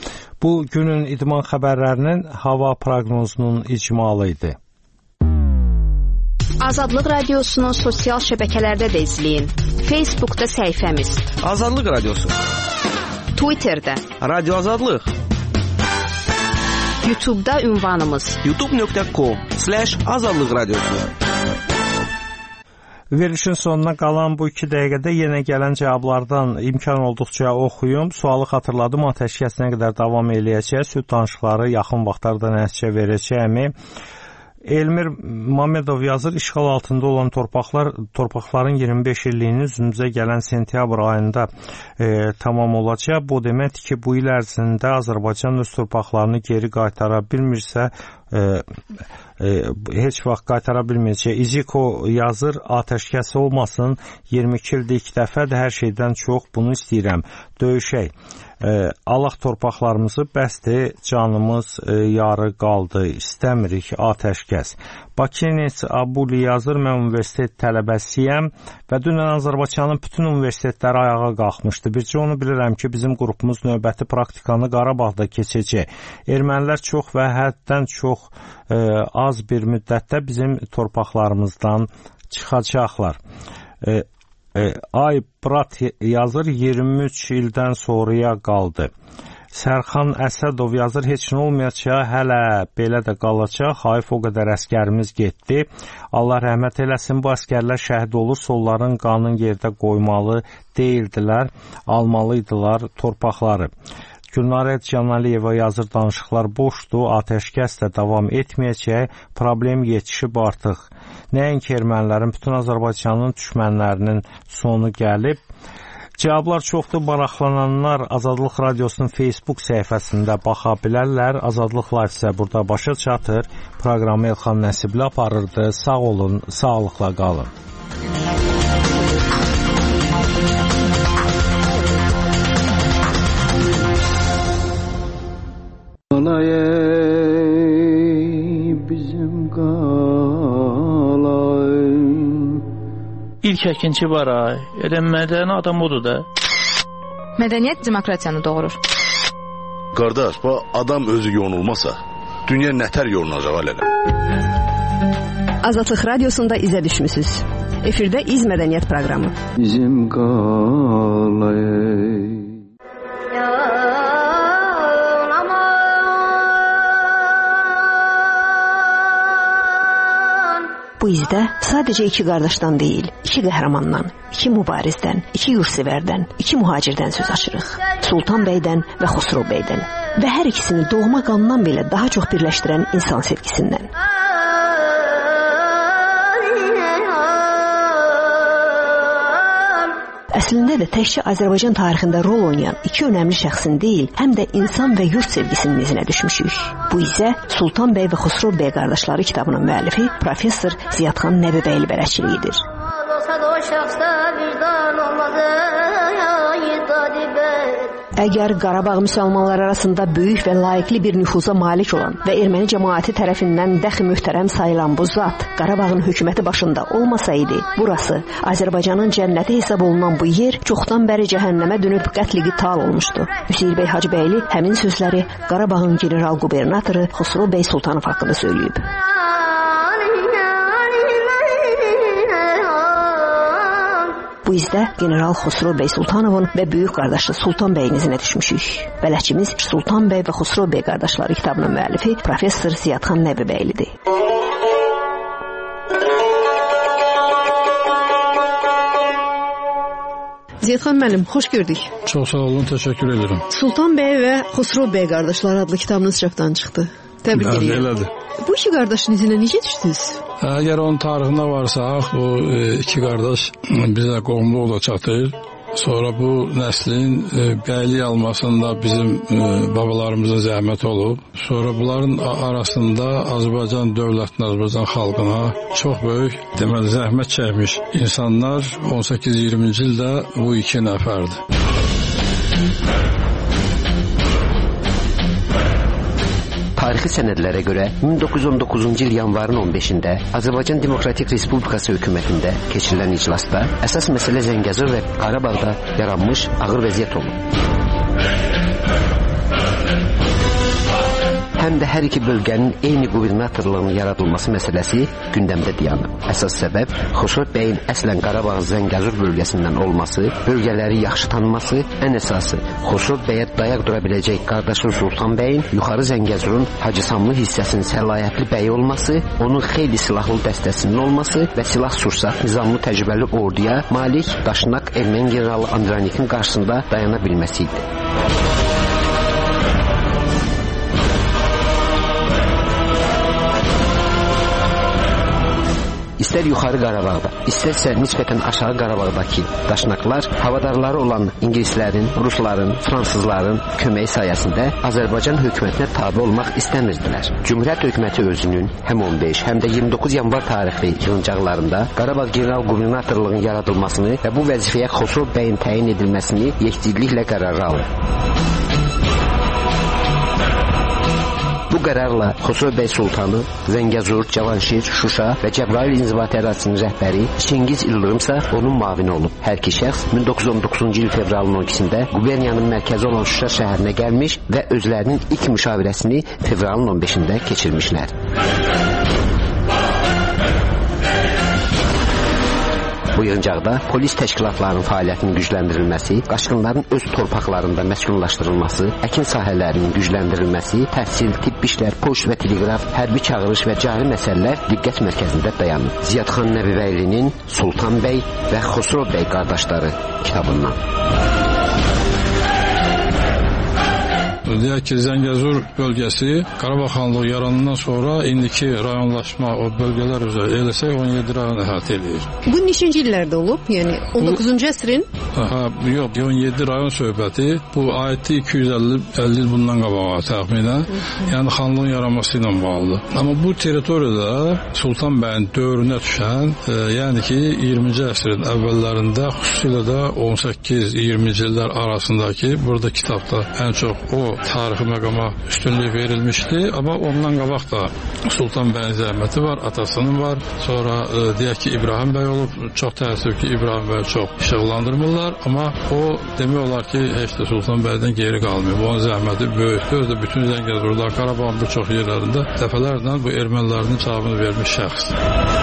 Bu günün idman xəbərlərinin hava proqnozunun icmalı idi. Azadlıq Radiosunu sosial şəbəkələrdə də izləyin. Facebookda səhifəmiz Azadlıq Radiosu, Twitterdə Radio Azadlıq, YouTube'da ünvanımız youtube.com/azadlıq radiosu. Verilişin sonuna qalan bu 2 dəqiqədə yenə gələn cavablardan imkan olduqca oxuyum. Sualı xatırladım, atəşkəs nə qədər davam eləyəcək, süd danışıqları yaxın vaxtlarda nəticə verəcəkmi? Elmir Mamedov yazır, işğal altında olan torpaqların 25 illiyinin üzümüzə gələn sentyabr ayında tamam olacaq. Bu deməkdir ki, bu il ərzində Azərbaycan öz torpaqlarını geri qaytara bilmirsə, heç vaxt qaytara bilməyəcək. İziko yazır, atəşkəs olmasın, 22 ildə ilk dəfədir, hər şeydən çox bunu istəyirəm. Döyüşək. Allah torpaqlarımızı bəsdir, canımız yarı qaldı, istəmirik atəşkəs. Bakınis Abuli yazır, mən universitet tələbəsiyəm və dünən Azərbaycanın bütün universitetləri ayağa qalxmışdı. Bircə onu bilirəm ki, bizim qrupumuz növbəti praktikanı Qarabağda keçəcək. Ermənilər çox və həddən çox az bir müddətdə bizim torpaqlarımızdan çıxacaqlar. Ay Brat yazır, 23 ildən sonraya qaldı. Sərxan Əsədov yazır, heç nə olmayacaq, hələ belə də qalacaq. Hayf o qədər əskərimiz getdi. Allah rəhmət eləsin, bu əskərlər şəhid olursa onların qanın yerdə qoymalı deyildilər, almalıydılar torpaqları. Gülnarə Canaliyeva yazır, danışıqlar boşdur, atəşkəs də davam etməyəcək, problem yetişib artıq. Nəinki ermənilərin, bütün Azərbaycanın düşmənlərinin sonu gəlib. Cavablar çoxdur. Maraqlananlar Azadlıq Radiosunun Facebook səhifəsində baxa bilərlər. Azadlıq Live isə burada başa çatır. Proqramı Elxan Nəsibli aparırdı. Sağ olun, sağlıqla qalın. İlk əkinçi var ay. Elə mədəni adam odur da. Mədəniyyət demokratiyanı doğurur. Qardaş, bu adam özü yonulmasa, dünya nətər yolunacaq elələ. Azadlıq Radiosunda izə düşmüsünüz. Efirdə İz Mədəniyyət proqramı. Bizim qalay. Bu izdə sadəcə iki qardaşdan deyil, iki qəhrəmandan, iki mübarizdən, iki yurtsevərdən, iki mühacirdən söz açırıq. Sultan bəydən və Xosrov bəydən və hər ikisini doğma qandan belə daha çox birləşdirən insan sevgisindən. Əslində də təkcə Azərbaycan tarixində rol oynayan iki önəmli şəxsin deyil, həm də insan və yurt sevgisinin izinə düşmüşük. Bu isə Sultan bəy və Xosrov bəy qardaşları kitabının müəllifi professor Ziyadxan Nəbibəyli bələdçiliyidir. Əgər Qarabağ müsəlmanlar arasında böyük və layiqli bir nüfuza malik olan və erməni cəmaəti tərəfindən dəxi möhtərəm sayılan bu zat Qarabağın hökuməti başında olmasaydı, burası Azərbaycanın cənnəti hesab olunan bu yer çoxdan bəri cəhənnəmə dönüb qətl qital olmuşdu. Hüseyl bəy Hacıbəyli həmin sözləri Qarabağın general qubernatoru Xosrov bəy Sultanov haqqında söyləyib. Bu izdə general Xosrov bəy Sultanovun və böyük qardaşı Sultan bəyin izinə düşmüşük. Bələdçimiz Sultan bəy və Xosrov bəy qardaşları kitabının müəllifi professor Ziyadxan Nəbibəylidir. Ziyadxan müəllim, xoş gördük. Çox sağ olun, təşəkkür edirəm. Sultan bəy və Xosrov bəy qardaşları adlı kitabınız çapdan çıxdı. Təbrik edirəm. Elədir. Bu iki qardaşın izinə necə düşdünüz? Əgər onun tarixinə varsaq, bu iki qardaş bizə qohumluqla çatır. Sonra bu nəslin bəylik almasında bizim babalarımızın zəhmət olub. Sonra bunların arasında Azərbaycan dövlətinə, Azərbaycan xalqına çox böyük deməli zəhmət çəkmiş insanlar 18-20-ci ildə bu iki nəfərdir. Tarixi sənədlərə görə 1919-cu il yanvarın 15-də Azərbaycan Demokratik Respublikası hökumətində keçirilən iclasda əsas məsələ Zəngəzur və Qarabağda yaranmış ağır vəziyyət olub. Həm də hər iki bölgənin eyni qubernatorluğunun yaradılması məsələsi gündəmdə dayanıb. Əsas səbəb Xosrov bəyin əslən Qarabağ Zəngəzur bölgəsindən olması, bölgələri yaxşı tanıması, ən əsası Xosrov bəyə dayaq dura biləcək qardaşı Sultan bəyin yuxarı Zəngəzurun Hacısamlı hissəsinin səlahiyyətli bəyi olması, onun xeyli silahlı dəstəsinin olması və silah-sursat nizamlı təcrübəli orduya malik Daşnak erməni generalı Andranikin qarşısında dayana bilməsi idi. İstər yuxarı Qarabağda, istərsə nisbətən aşağı Qarabağdakı daşnaqlar havadarları olan ingilislərin, rusların, fransızların köməyi sayəsində Azərbaycan hökumətinə tabe olmaq istəmirdilər. Cümhuriyyət hökuməti özünün həm 15, həm də 29 yanvar tarixli yığıncaqlarında Qarabağ general qubernatorluğunun yaradılmasını və bu vəzifəyə Xosrov bəyin təyin edilməsini yekdilliklə qərara alır. Bu qərarla Xosrov bəy Sultanı, Zəngəzur, Cavanşir, Şuşa və Cəbrayıl inzibati ərazisinin rəhbəri Çingiz İldırımsa onun mavini olub. Hər iki şəxs 1919-cu il fevralın 12-də quberniyanın mərkəzi olan Şuşa şəhərinə gəlmiş və özlərinin ilk müşavirəsini fevralın 15-də keçirmişlər. Bu yığıncaqda polis təşkilatlarının fəaliyyətinin gücləndirilməsi, qaçqınların öz torpaqlarında məskunlaşdırılması, əkin sahələrinin gücləndirilməsi, təhsil, tibb işlər, poçt və teleqraf, hərbi çağırış və cari məsələlər diqqət mərkəzində dayanır. Ziyadxan Nəbibəylinin Sultan bəy və Xosrov bəy qardaşları kitabından. deyək ki, Zəngəzur bölgəsi Qarabağ xanlığı yaranandan sonra indiki rayonlaşma o bölgələr üzrə eləsək 17 rayon əhatə edir. Bu neçinci illərdə olub? Yəni 19-cu əsrin? Yox, 17 rayon söhbəti bu ayətdə 250 il bundan qabağa təxminən, yəni xanlığın yaranması ilə bağlıdır. Amma bu teritoriyada Sultan bəyin dövrünə düşən, yəni ki 20-ci əsrin əvvəllərində, xüsusilə də 18-20-ci illər arasındakı burada kitabda ən çox o tarixi məqama üstünlük verilmişdi. Amma ondan qabaq da Sultan bəyin zəhməti var, atasının var. Sonra deyək ki İbrahim bəy olub. Çox təəssüf ki İbrahim bəy çox işıqlandırmırlar. Amma o demək olar ki heç də Sultan bəydən geri qalmıyor. Onun zəhməti böyükdür. Özü də bütün Zəngəzurda, Qarabağın bir çox yerlərində dəfələrlə bu ermənilərin cavabını vermiş şəxsdir.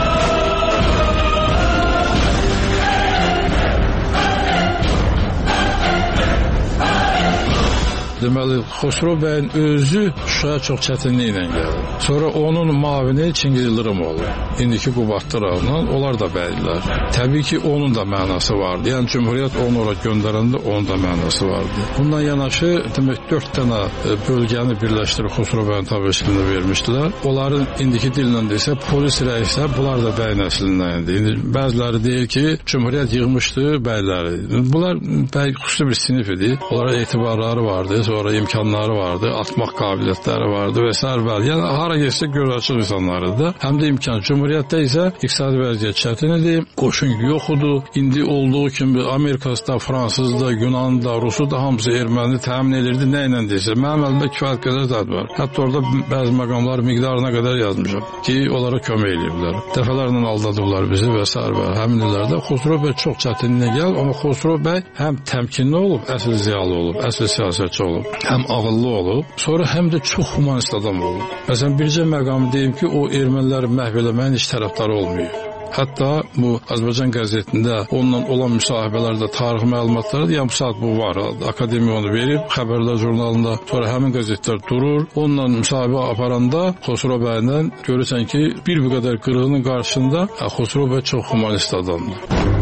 Deməli, Xosrov bəyin özü Şuşaya çox çətinliklə gəldi. Sonra onun mavini Çingiz Yıldırım oldu. İndiki Qubadlı rayonundan, onlar da bəylər. Təbii ki, onun da mənası vardı. Yəni, Cümhuriyyət onu ora göndərəndə onun da mənası vardı. Bundan yanaşı, demək, 4 dənə bölgəni birləşdirib Xosrov bəyin tabiçiliyinə vermişdilər. Onların indiki dillə desə, polis rəislər, bunlar da bəy nəslindən idi. İndi bəziləri deyir ki, Cümhuriyyət yığmışdı bəyləri. Bunlar bəy xüsusi bir sinif idi. Onlara etibarları vardı. Sonra imkanları vardı, atmaq qabiliyyətləri vardı və s. Yəni, hara geçsə göz açıq insanlardı da. Həm də imkan. Cumhuriyyətdə isə iqtisadi vəziyyət çətin idi, qoşun yox idi. İndi olduğu kimi Amerikasında, Fransızda, Yunanında, Rusu da hamısı erməni təmin edirdi. Nə ilə deyirsə, mənim əlimdə kifayət qədər zad var. Hətta orada bəzi məqamlar miqdarına qədər yazmışam ki, onlara kömək ediblər. Dəfələrlə aldadıblar bizi və s. Həmin illərdə Xosrov bəy çox çətinliyə gəlib, amma Xosrov bəy həm təmkinli olub, əsl ziyalı olub, əsl siyasətçi olub. Həm ağıllı olub, sonra həm də çox humanist adam olub. Məsələn, bircə məqamı deyim ki, o erməniləri məhv eləməyin heç tərəfdarı olmuyor. Hətta bu Azərbaycan qəzetində onunla olan müsahibələrdə tarixi məlumatları deyəm, bu saat bu var. Akademiya onu verib, Xəbərlər jurnalında. Sonra həmin qəzetlər durur. Onunla müsahibə aparanda Xosrov bəylə görürsən ki, bir qədər qırığının qarşısında Xosrov bəy çox humanist adamdır.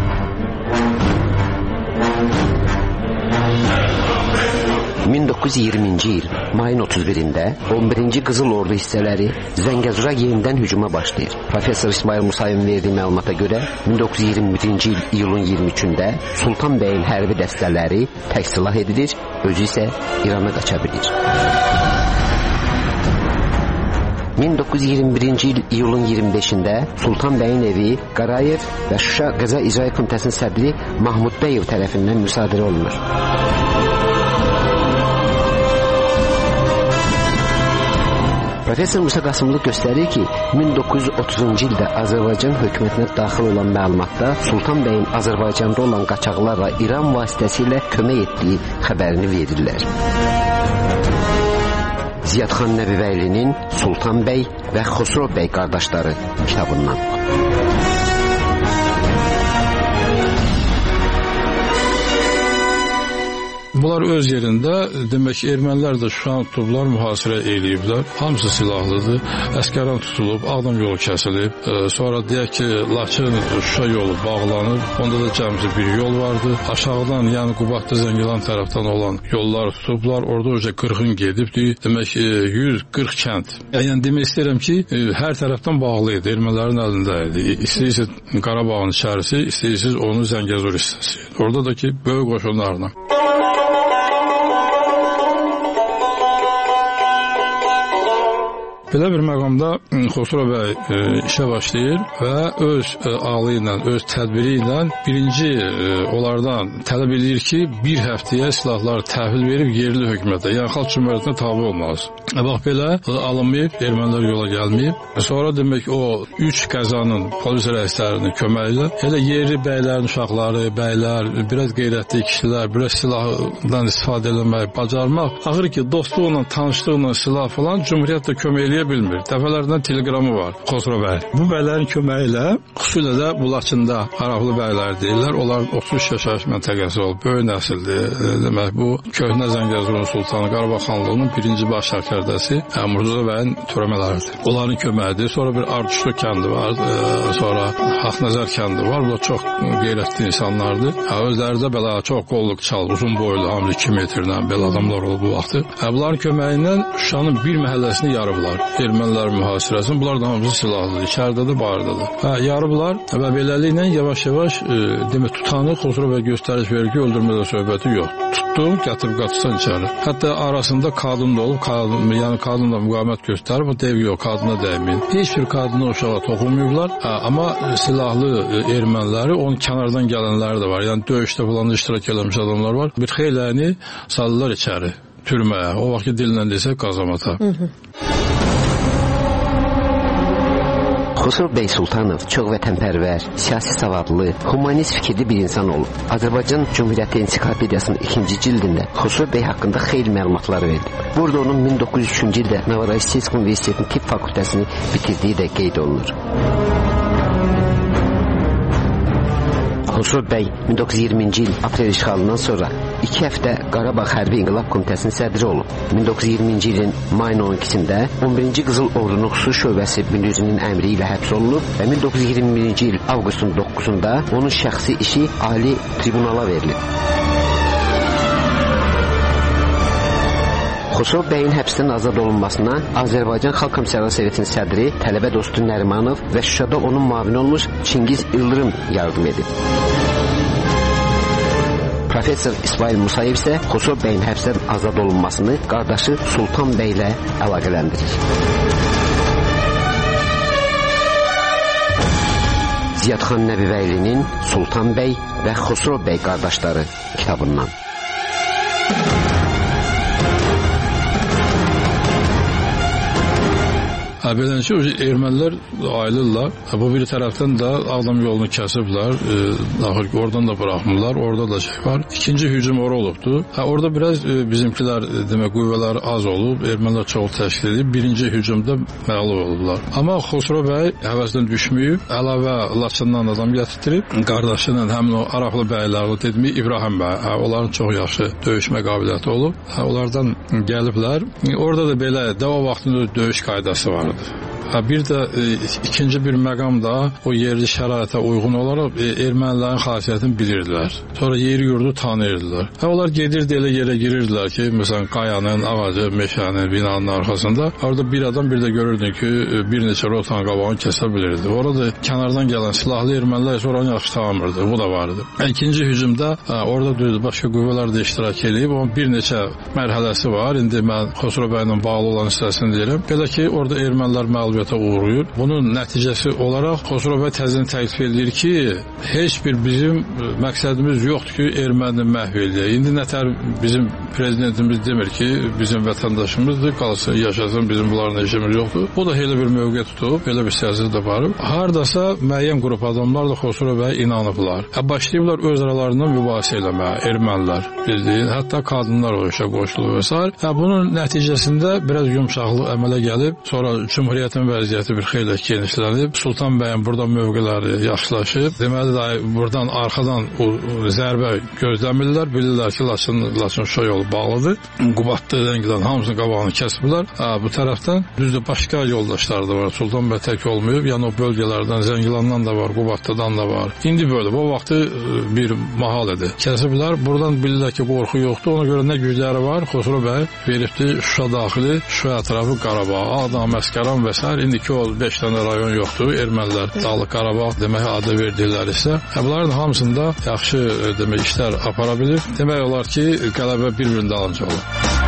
1920-ci il mayın 31-də 11-ci Qızıl Ordu hissələri Zəngəzura yenidən hücuma başlayır. Professor İsmail Musayevin verdiyi məlumata görə 1921-ci il iyulun 23-də Sultan bəyin hərbi dəstələri təksilah edilir, özü isə İrana qaça bilir. 1921-ci il iyulun 25-də Sultan bəyin evi Qarayev və Şuşa Qəza İcra Komitəsinin sədri Mahmud Bəyev tərəfindən müsadirə olunur. Professor Musa Qasımlı göstərir ki, 1930-cu ildə Azərbaycan hökumətinə daxil olan məlumatda Sultan bəyin Azərbaycanda olan qaçaqlarla İran vasitəsilə kömək etdiyi xəbərini verirlər. Ziyadxan Nəbibəylinin Sultan bəy və Xosrov bəy qardaşları kitabından. Bunlar öz yerində, demək ki, ermənilər də Şuşanı tutublar, mühasirə eləyiblər. Hamısı silahlıdır, əskərən tutulub, Ağdam yolu kəsilib. Sonra deyək ki, Laçın Şuşa yolu bağlanıb, onda da cəmsi bir yol vardı. Aşağıdan, yəni Qubadlı Zəngilan tərəfdən olan yolları tutublar, orada öncə 40-ın gedibdir. Demək ki, 140 kənd. Yəni demək istəyirəm ki, hər tərəfdən bağlı idi, ermənilərin əlində idi. İstəyirsiniz Qarabağın içərisi, istəyirsiniz onu Zəngəzur hissəsi. Orada da ki, böyük qoşunlarla. Belə bir məqamda Xosrov bəy işə başlayır və öz ağlı ilə, öz tədbiri ilə birinci onlardan tələb edir ki, bir həftəyə silahları təhvil verib yerli hökumətə, yəni xalq cümhuriyyətinə tabe olmaz. Bax belə alınmayıb, ermənilər yola gəlməyib. Sonra demək o 3 qəzanın polis rəislərinin köməyi ilə elə yerli bəylərin uşaqları, bəylər, biraz qeyrətli kişilər, biraz silahdan istifadə eləmək, bacarmaq. Axır ki, dostluqla, tanışlıqla silah falan cümhuriyyətlə kömək eləyir söyləyə bilmir. Dəfələrdən teleqramı var Xosrov bəy. Bu bəylərin köməyi ilə xüsusilə də bu Laçında Araqlı bəylər deyirlər. Onların 33 yaşayış məntəqəsi olub. Böyük nəsildir. Demək bu köhnə Zəngəzurun sultanı Qarabağ xanlığının birinci baş sərkərdəsi Murtuza bəyin törəmələridir. Onların köməyidir. Sonra bir Arduşlu kəndi var. Sonra Haqnəzər kəndi var. Bu da çox qeyrətli insanlardır. Özləri də belə çox qolluq çal, uzun boylu, hamısı 2 metrdən belə adamlar olub bu vaxtı. Bunların köməyindən Şuşanın bir məhəlləsini yarıblar. Ermənilər mühasirəsini. Bunlar da hamısı silahlıdır. İçəridədir, bardadır. Yarıblar və beləliklə yavaş-yavaş demək tutanı Xosrov bəy göstəriş verir ki, öldürmədə söhbəti yox. Tutdum, gətirib qaçsan içəri. Hətta arasında qadın da olub, yəni qadın da müqavimət göstərib, o dev yox, qadına dəyməyin. Heç bir qadına uşağa toxunmayıblar, amma silahlı erməniləri, onun kənardan gələnləri də var. Yəni döyüşdə falan iştirak eləmiş adamlar var. Bir xeyləni salırlar içəri, türməyə. O vaxt dillə desə qazamata. Xosrov bəy Sultanov çox vətənpərvər, siyasi savadlı, humanist fikirli bir insan olub. Azərbaycan Cümhuriyyəti Ensiklopediyasının 2-ci cildində Xosrov bəy haqqında xeyli məlumatlar verdi. Burada onun 1903-cü ildə Novorossiysk Universitetinin tibb fakültəsini bitirdiyi də qeyd olunur. Xosrov bəy 1920-ci il aprel işğalından sonra 2 həftə Qarabağ Hərbi İnqilab Komitəsinin sədri olub. 1920-ci ilin mayın 12-sində 11-ci Qızıl Ordunun xüsusi şöbəsi müdirinin əmri ilə həbs olunub və 1921-ci il avqustun 9-da onun şəxsi işi Ali Tribunala verilib. Xosrov bəyin həbsdən azad olunmasına Azərbaycan Xalq Komissarları Sovetinin sədri tələbə dostu Nərimanov və Şuşada onun müavini olmuş Çingiz İldırım yardım edib. Professor İsmail Musayev isə Xosrov bəyin həbsdən azad olunmasını qardaşı Sultan bəy ilə əlaqələndirir. Ziyadxan Nəbibəylinin Sultan bəy və Xosrov bəy qardaşları kitabından. Beləncə, ermənilər ayrılırlar. Bu bir tərəfdən də Ağdam yolunu kəsiblər. Oradan da buraxmırlar. Orada da şey var. İkinci hücum ora olubdu. Orada biraz bizimkilər demək qüvvələr az olub. Ermənilər çox təşkil edib. Birinci hücumda məğlub oldular. Amma Xosrov bəy həvəsdən düşməyib. Əlavə Laçından adam gətirib. Qardaşının həmin o Araqlı bəylərlə dedimi İbrahim bəy. Onların çox yaxşı döyüşmə qabiliyyəti olub. Onlardan gəliblər. Orada da belə də o vaxtın döyüş qaydası vardı. Bir də ikinci bir məqam da o yerli şəraitə uyğun olaraq ermənilərin xasiyyətini bilirdilər. Sonra yeri yurdu tanıyırdılar. Onlar gedirdi elə yerə girirdilər ki, məsələn qayanın, ağacı, meşənin, binanın arxasında. Orada bir adam bir də görürdün ki, bir neçə rotanın qabağını kəsə bilirdi. Orada kənardan gələn silahlı ermənilər sonra onu yaxşı tanımırdı. Bu da vardı. İkinci hücumda orada düzdür, başqa qüvvələr də iştirak edib. Onun bir neçə mərhələsi var. İndi mən Xosrov bəylə bağlı olan hissəsini deyirəm. Belə ki, orada ermənilər məğlubiyyətə uğrayır. Bunun nəticəsi olaraq Xosrov bəy təzədən təklif edir ki, heç bir bizim məqsədimiz yoxdur ki, erməni məhv eləyək. İndi nətər bizim prezidentimiz demir ki, bizim vətəndaşımızdır, qalsın, yaşasın, bizim bunların işimiz yoxdur. Bu da elə bir mövqe tutub, elə bir siyasət də varıb. Hardasa müəyyən qrup adamlar da Xosrov bəyə inanıblar. Başlayıblar öz aralarından mübahisə eləməyə, ermənilər, bildiyin, hətta qadınlar o işə qoşulur və s. Bunun nəticəsində biraz yumşaqlıq əmələ gəlib, sonra Cümhuriyyətin vəziyyəti bir xeyli genişlənib. Sultan bəyin burada mövqeləri yaxşılaşıb. Deməli də buradan arxadan o zərbə gözləmirlər. Bilirlər ki, Laçın Şuşa yolu bağlıdır. Qubadlıdan gedən hamısının qabağını kəsiblər. Bu tərəfdən düzdür başqa yoldaşlar da var. Sultan bəy tək olmayıb. Yəni o bölgələrdən Zəngilandan da var, Qubadlıdan da var. İndi böyle. O vaxtı bir mahal idi. Kəsiblər. Buradan bilirlər ki, qorxu yoxdur. Ona görə nə gücləri var? Xosrov bəy veribdi Şuşa daxili, Şuşa ətrafı Qarabağ, Ağdam, Məskəran və s. İndiki o 5 dənə rayon yoxdur. Ermənilər Dağlıq Qarabağ demək adı verdilər isə. Bunların hamısında yaxşı demək işlər apara bilir. Demək olar ki, qələbə bir-birinin dalınca olur.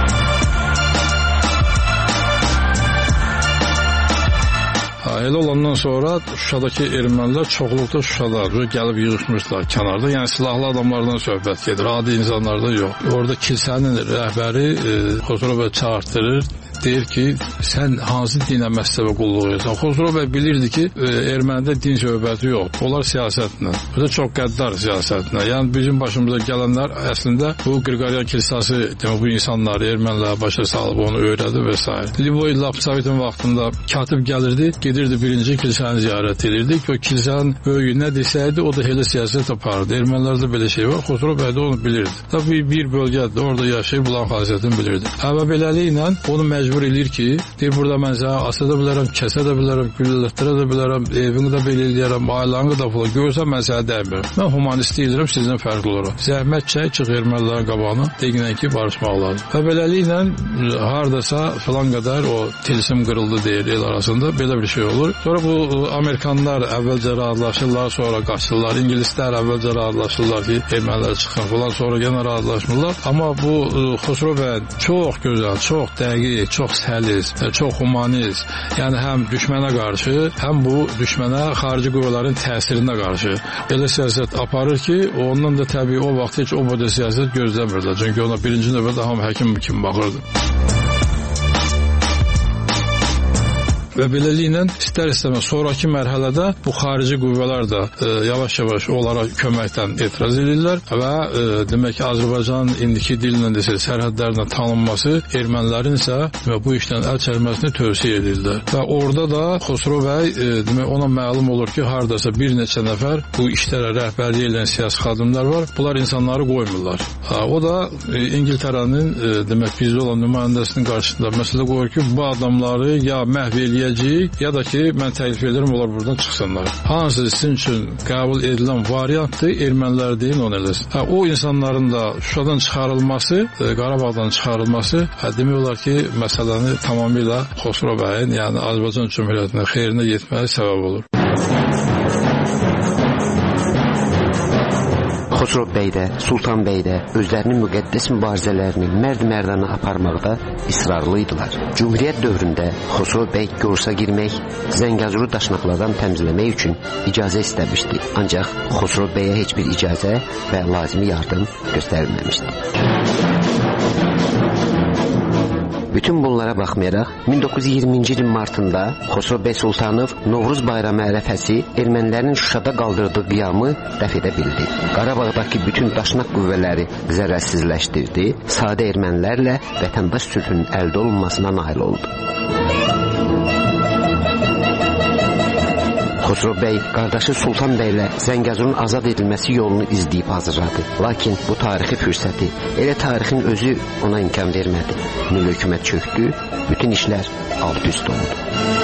Elə olandan sonra Şuşadakı ermənilər çoxluqda Şuşada gəlib yığışmışlar kənarda. Yəni silahlı adamlardan söhbət gedir, adi insanlardan yox. Orada kilsənin rəhbəri Xosrov bəy çağırtdırır. deyir ki, sən hansı dinə məzhəbə qulluq edirsən? Xosrov bəy bilirdi ki, ermənidə din söhbəti yox. Onlar siyasətlə. Bu da çox qəddar siyasətlə. Yəni bizim başımıza gələnlər əslində bu Qriqoryan kilsası demək bu insanları ermənilər başa salıb onu öyrədi və s. Livoy lap Sovetin vaxtında katib gəlirdi, gedirdi birinci kilsəni ziyarət edirdi. O kilsənin böyüyü nə desəydi, o da elə siyasət aparırdı. Ermənilərdə belə şey var. Xosrov bəy də onu bilirdi. Tabii bir bölgədə orada yaşayıb bulan xasiyyətini bilirdi. Və beləliklə onu məcbur edir ki, deyir burada mən sənə asa da bilərəm, kəsə də bilərəm, güllətdirə də bilərəm, evini də belə eləyərəm, ailanı da falan. Görsən mən sənə dəymirəm. Mən humanist deyilirəm, sizdən fərqli olaram. Zəhmət çək, çıx ermənilərin qabağına, deginən ki, barışmaq lazım. Və beləliklə hardasa falan qədər o tilsim qırıldı deyir el arasında, belə bir şey olur. Sonra bu Amerikanlar əvvəlcə razılaşırlar, sonra qaçırlar. İngilislər əvvəlcə razılaşırlar ki, ermənilər çıxın falan, sonra yenə razılaşmırlar. Amma bu Xosrov bəy çox gözəl, çox dəqiq, çox səlis, çox humanist. Yəni həm düşmənə qarşı, həm bu düşmənə xarici qüvvələrin təsirinə qarşı belə siyasət aparır ki, ondan da təbii o vaxt heç o boyda siyasət gözləmirlər. Çünki ona birinci növbədə hamı həkim kimi baxırdı. Və beləliklə istər-istəməz sonraki mərhələdə bu xarici qüvvələr də yavaş-yavaş onlara köməkdən etiraz edirlər və demək ki, Azərbaycanın indiki dillə desə sərhədlərinə tanınması ermənilərin isə bu işdən əl çəkməsini tövsiyə edirlər. Və orada da Xosrov bəy demək ona məlum olur ki, hardasa bir neçə nəfər bu işlərə rəhbərlik edən siyasi xadimlər var. Bunlar insanları qoymurlar. O da İngiltərənin demək bizdə olan nümayəndəsinin qarşısında məsələ qoyur ki, bu adamları ya məhv eləyəcək, ya da ki, mən təklif edirəm, onlar buradan çıxsınlar. Hansı sizin üçün qəbul edilən variantdır, ermənilər deyin, onu eləsin. O insanların da Şuşadan çıxarılması, Qarabağdan çıxarılması, demək olar ki, məsələni tamamilə Xosrov bəyin, yəni Azərbaycan Cümhuriyyətinin xeyrinə yetməyə səbəb olur. Xosrov bəy də, Sultan bəy də özlərinin müqəddəs mübarizələrini mərd-mərdana aparmaqda israrlı idilər. Cümhuriyyət dövründə Xosrov bəy Gorsa girmək, Zəngəzuru daşnaqlardan təmizləmək üçün icazə istəmişdi. Ancaq Xosrov bəyə heç bir icazə və lazımi yardım göstərilməmişdi. Bütün bunlara baxmayaraq 1920-ci ilin martında Xosrov bəy Sultanov Novruz bayramı ərəfəsi ermənilərin Şuşada qaldırdığı qiyamı dəf edə bildi. Qarabağdakı bütün daşnaq qüvvələri zərərsizləşdirdi, sadə ermənilərlə vətəndaş sülhünün əldə olunmasına nail oldu. Xosrov bəy qardaşı Sultan bəylə Zəngəzurun azad edilməsi yolunu izləyib hazırladı. Lakin bu tarixi fürsəti, elə tarixin özü ona imkan vermədi. Milli hökumət çöktü, bütün işlər alt-üst oldu.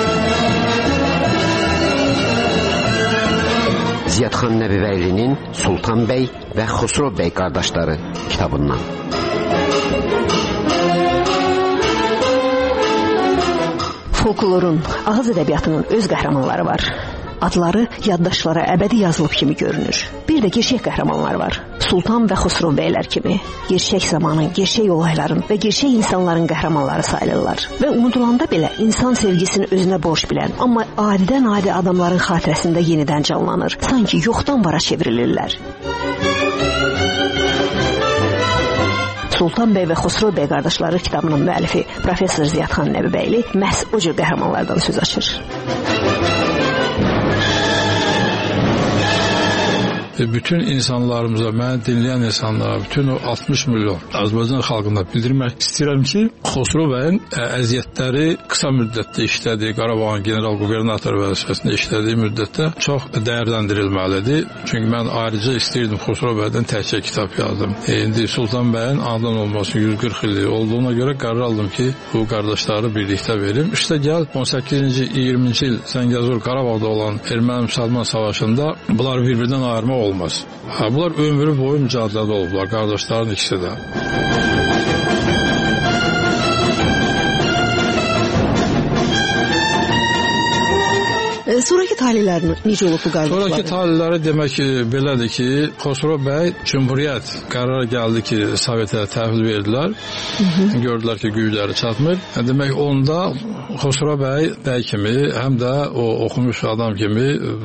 Ziyadxan Nəbibəylinin Sultan bəy və Xosrov bəy qardaşları kitabından. Folklorun, ağız ədəbiyyatının öz qəhrəmanları var. Adları yaddaşlara əbədi yazılıb kimi görünür. Bir də gerçək qəhrəmanlar var. Sultan və Xosrov bəylər kimi. Gerçək zamanın, gerçək olayların və gerçək insanların qəhrəmanları sayılırlar. Və unudulanda belə insan sevgisini özünə borc bilən, amma adidən adi adamların xatirəsində yenidən canlanır. Sanki yoxdan vara çevrilirlər. Sultan bəy və Xosrov bəy qardaşları kitabının müəllifi Professor Ziyadxan Nəbibəyli məhz o cür qəhrəmanlardan söz açır. Bütün insanlarımıza, məni dinləyən insanlara, bütün o 60 milyon Azərbaycan xalqına bildirmək istəyirəm ki, Xosrov bəyin əziyyətləri qısa müddətdə işlədiyi, Qarabağın general qubernator vəzifəsində işlədiyi müddətdə çox dəyərləndirilməlidir. Çünki mən ayrıca istəyirdim Xosrov bəydən təkcə kitab yazdım. İndi Sultan bəyin anadan olması 140 illik olduğuna görə qərar aldım ki, bu qardaşları birlikdə verim. İşte gəl 18-ci, 20-ci il Zəngəzur Qarabağda olan Erməni-Müsəlman savaşında bunlar bir-birindən ayırma olmaz. Bunlar ömrü boyu mücadilədə olublar, qardaşların ikisi də. Sonraki talihləri necə olub bu qardaşların? Sonraki talihləri demək ki, belədir ki, Xosrov bəy Cümhuriyyət qərara gəldi ki, Sovetə təhvil verdilər. Gördülər ki, gücləri çatmır. Demək, onda Xosrov bəy kimi, həm də o oxumuş adam kimi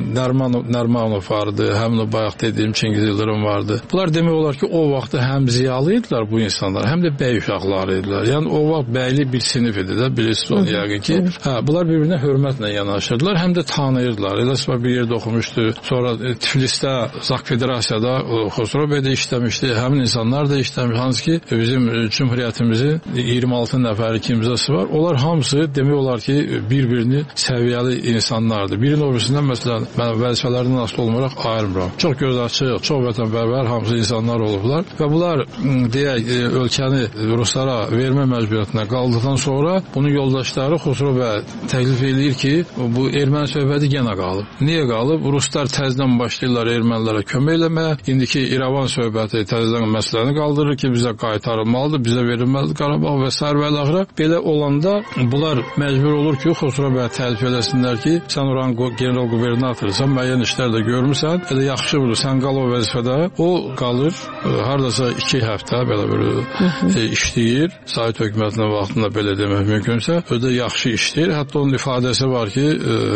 Nərmanov vardı, həm də bayaq dediyim Çingiz Yıldırım vardı. Bunlar demək olar ki, o vaxtda həm ziyalı idilər bu insanlar, həm də bəy uşaqları idilər. Yəni, o vaxt bəyli bir sinif idi də, bilirsiniz onu yəqin ki. Bunlar bir-birinə hörmətlə yanaşırdılar, həm də tanıyırdılar. Eləsə bir yerdə oxumuşdu. Sonra Tiflisdə, Zaq Federasiyada Xosrov bəy də işləmişdi, həmin insanlar da işləmiş. Hansı ki, bizim Cümhuriyyətimizin 26 nəfəri kimzası var. Onlar hamısı demək olar ki, bir-birini səviyyəli insanlardır. Birinin öbürüsündən, məsələn, mən vəzifələrdən asılı olmayaraq ayırmıram. Çox göz açıq, çox vətənpərvər hamısı insanlar olublar və bunlar, deyək, ölkəni ruslara vermə məcburiyyətinə qaldıqdan sonra bunun yoldaşları Xosrov bəy təklif edir ki, bu erməni söhbəti yenə qalıb. Niyə qalıb? Ruslar təzədən başlayırlar ermənilərə kömək eləməyə. İndiki İrəvan söhbəti təzədən məsələni qaldırır ki, bizə qaytarılmalıdır, bizə verilməlidir Qarabağ və sair və l-axıra. Belə olanda bunlar məcbur olur ki, Xosrov bəy təklif eləsinlər ki, sən oranın general qubernatorsan, müəyyən işlər də görmürsən, elə yaxşı olur, sən qal o vəzifədə. O qalır, hardasa 2 həftə belə bir işləyir. Sovet hökumətinin vaxtında belə demək mümkünsə, ödə yaxşı işləyir. Hətta onun ifadəsi var ki,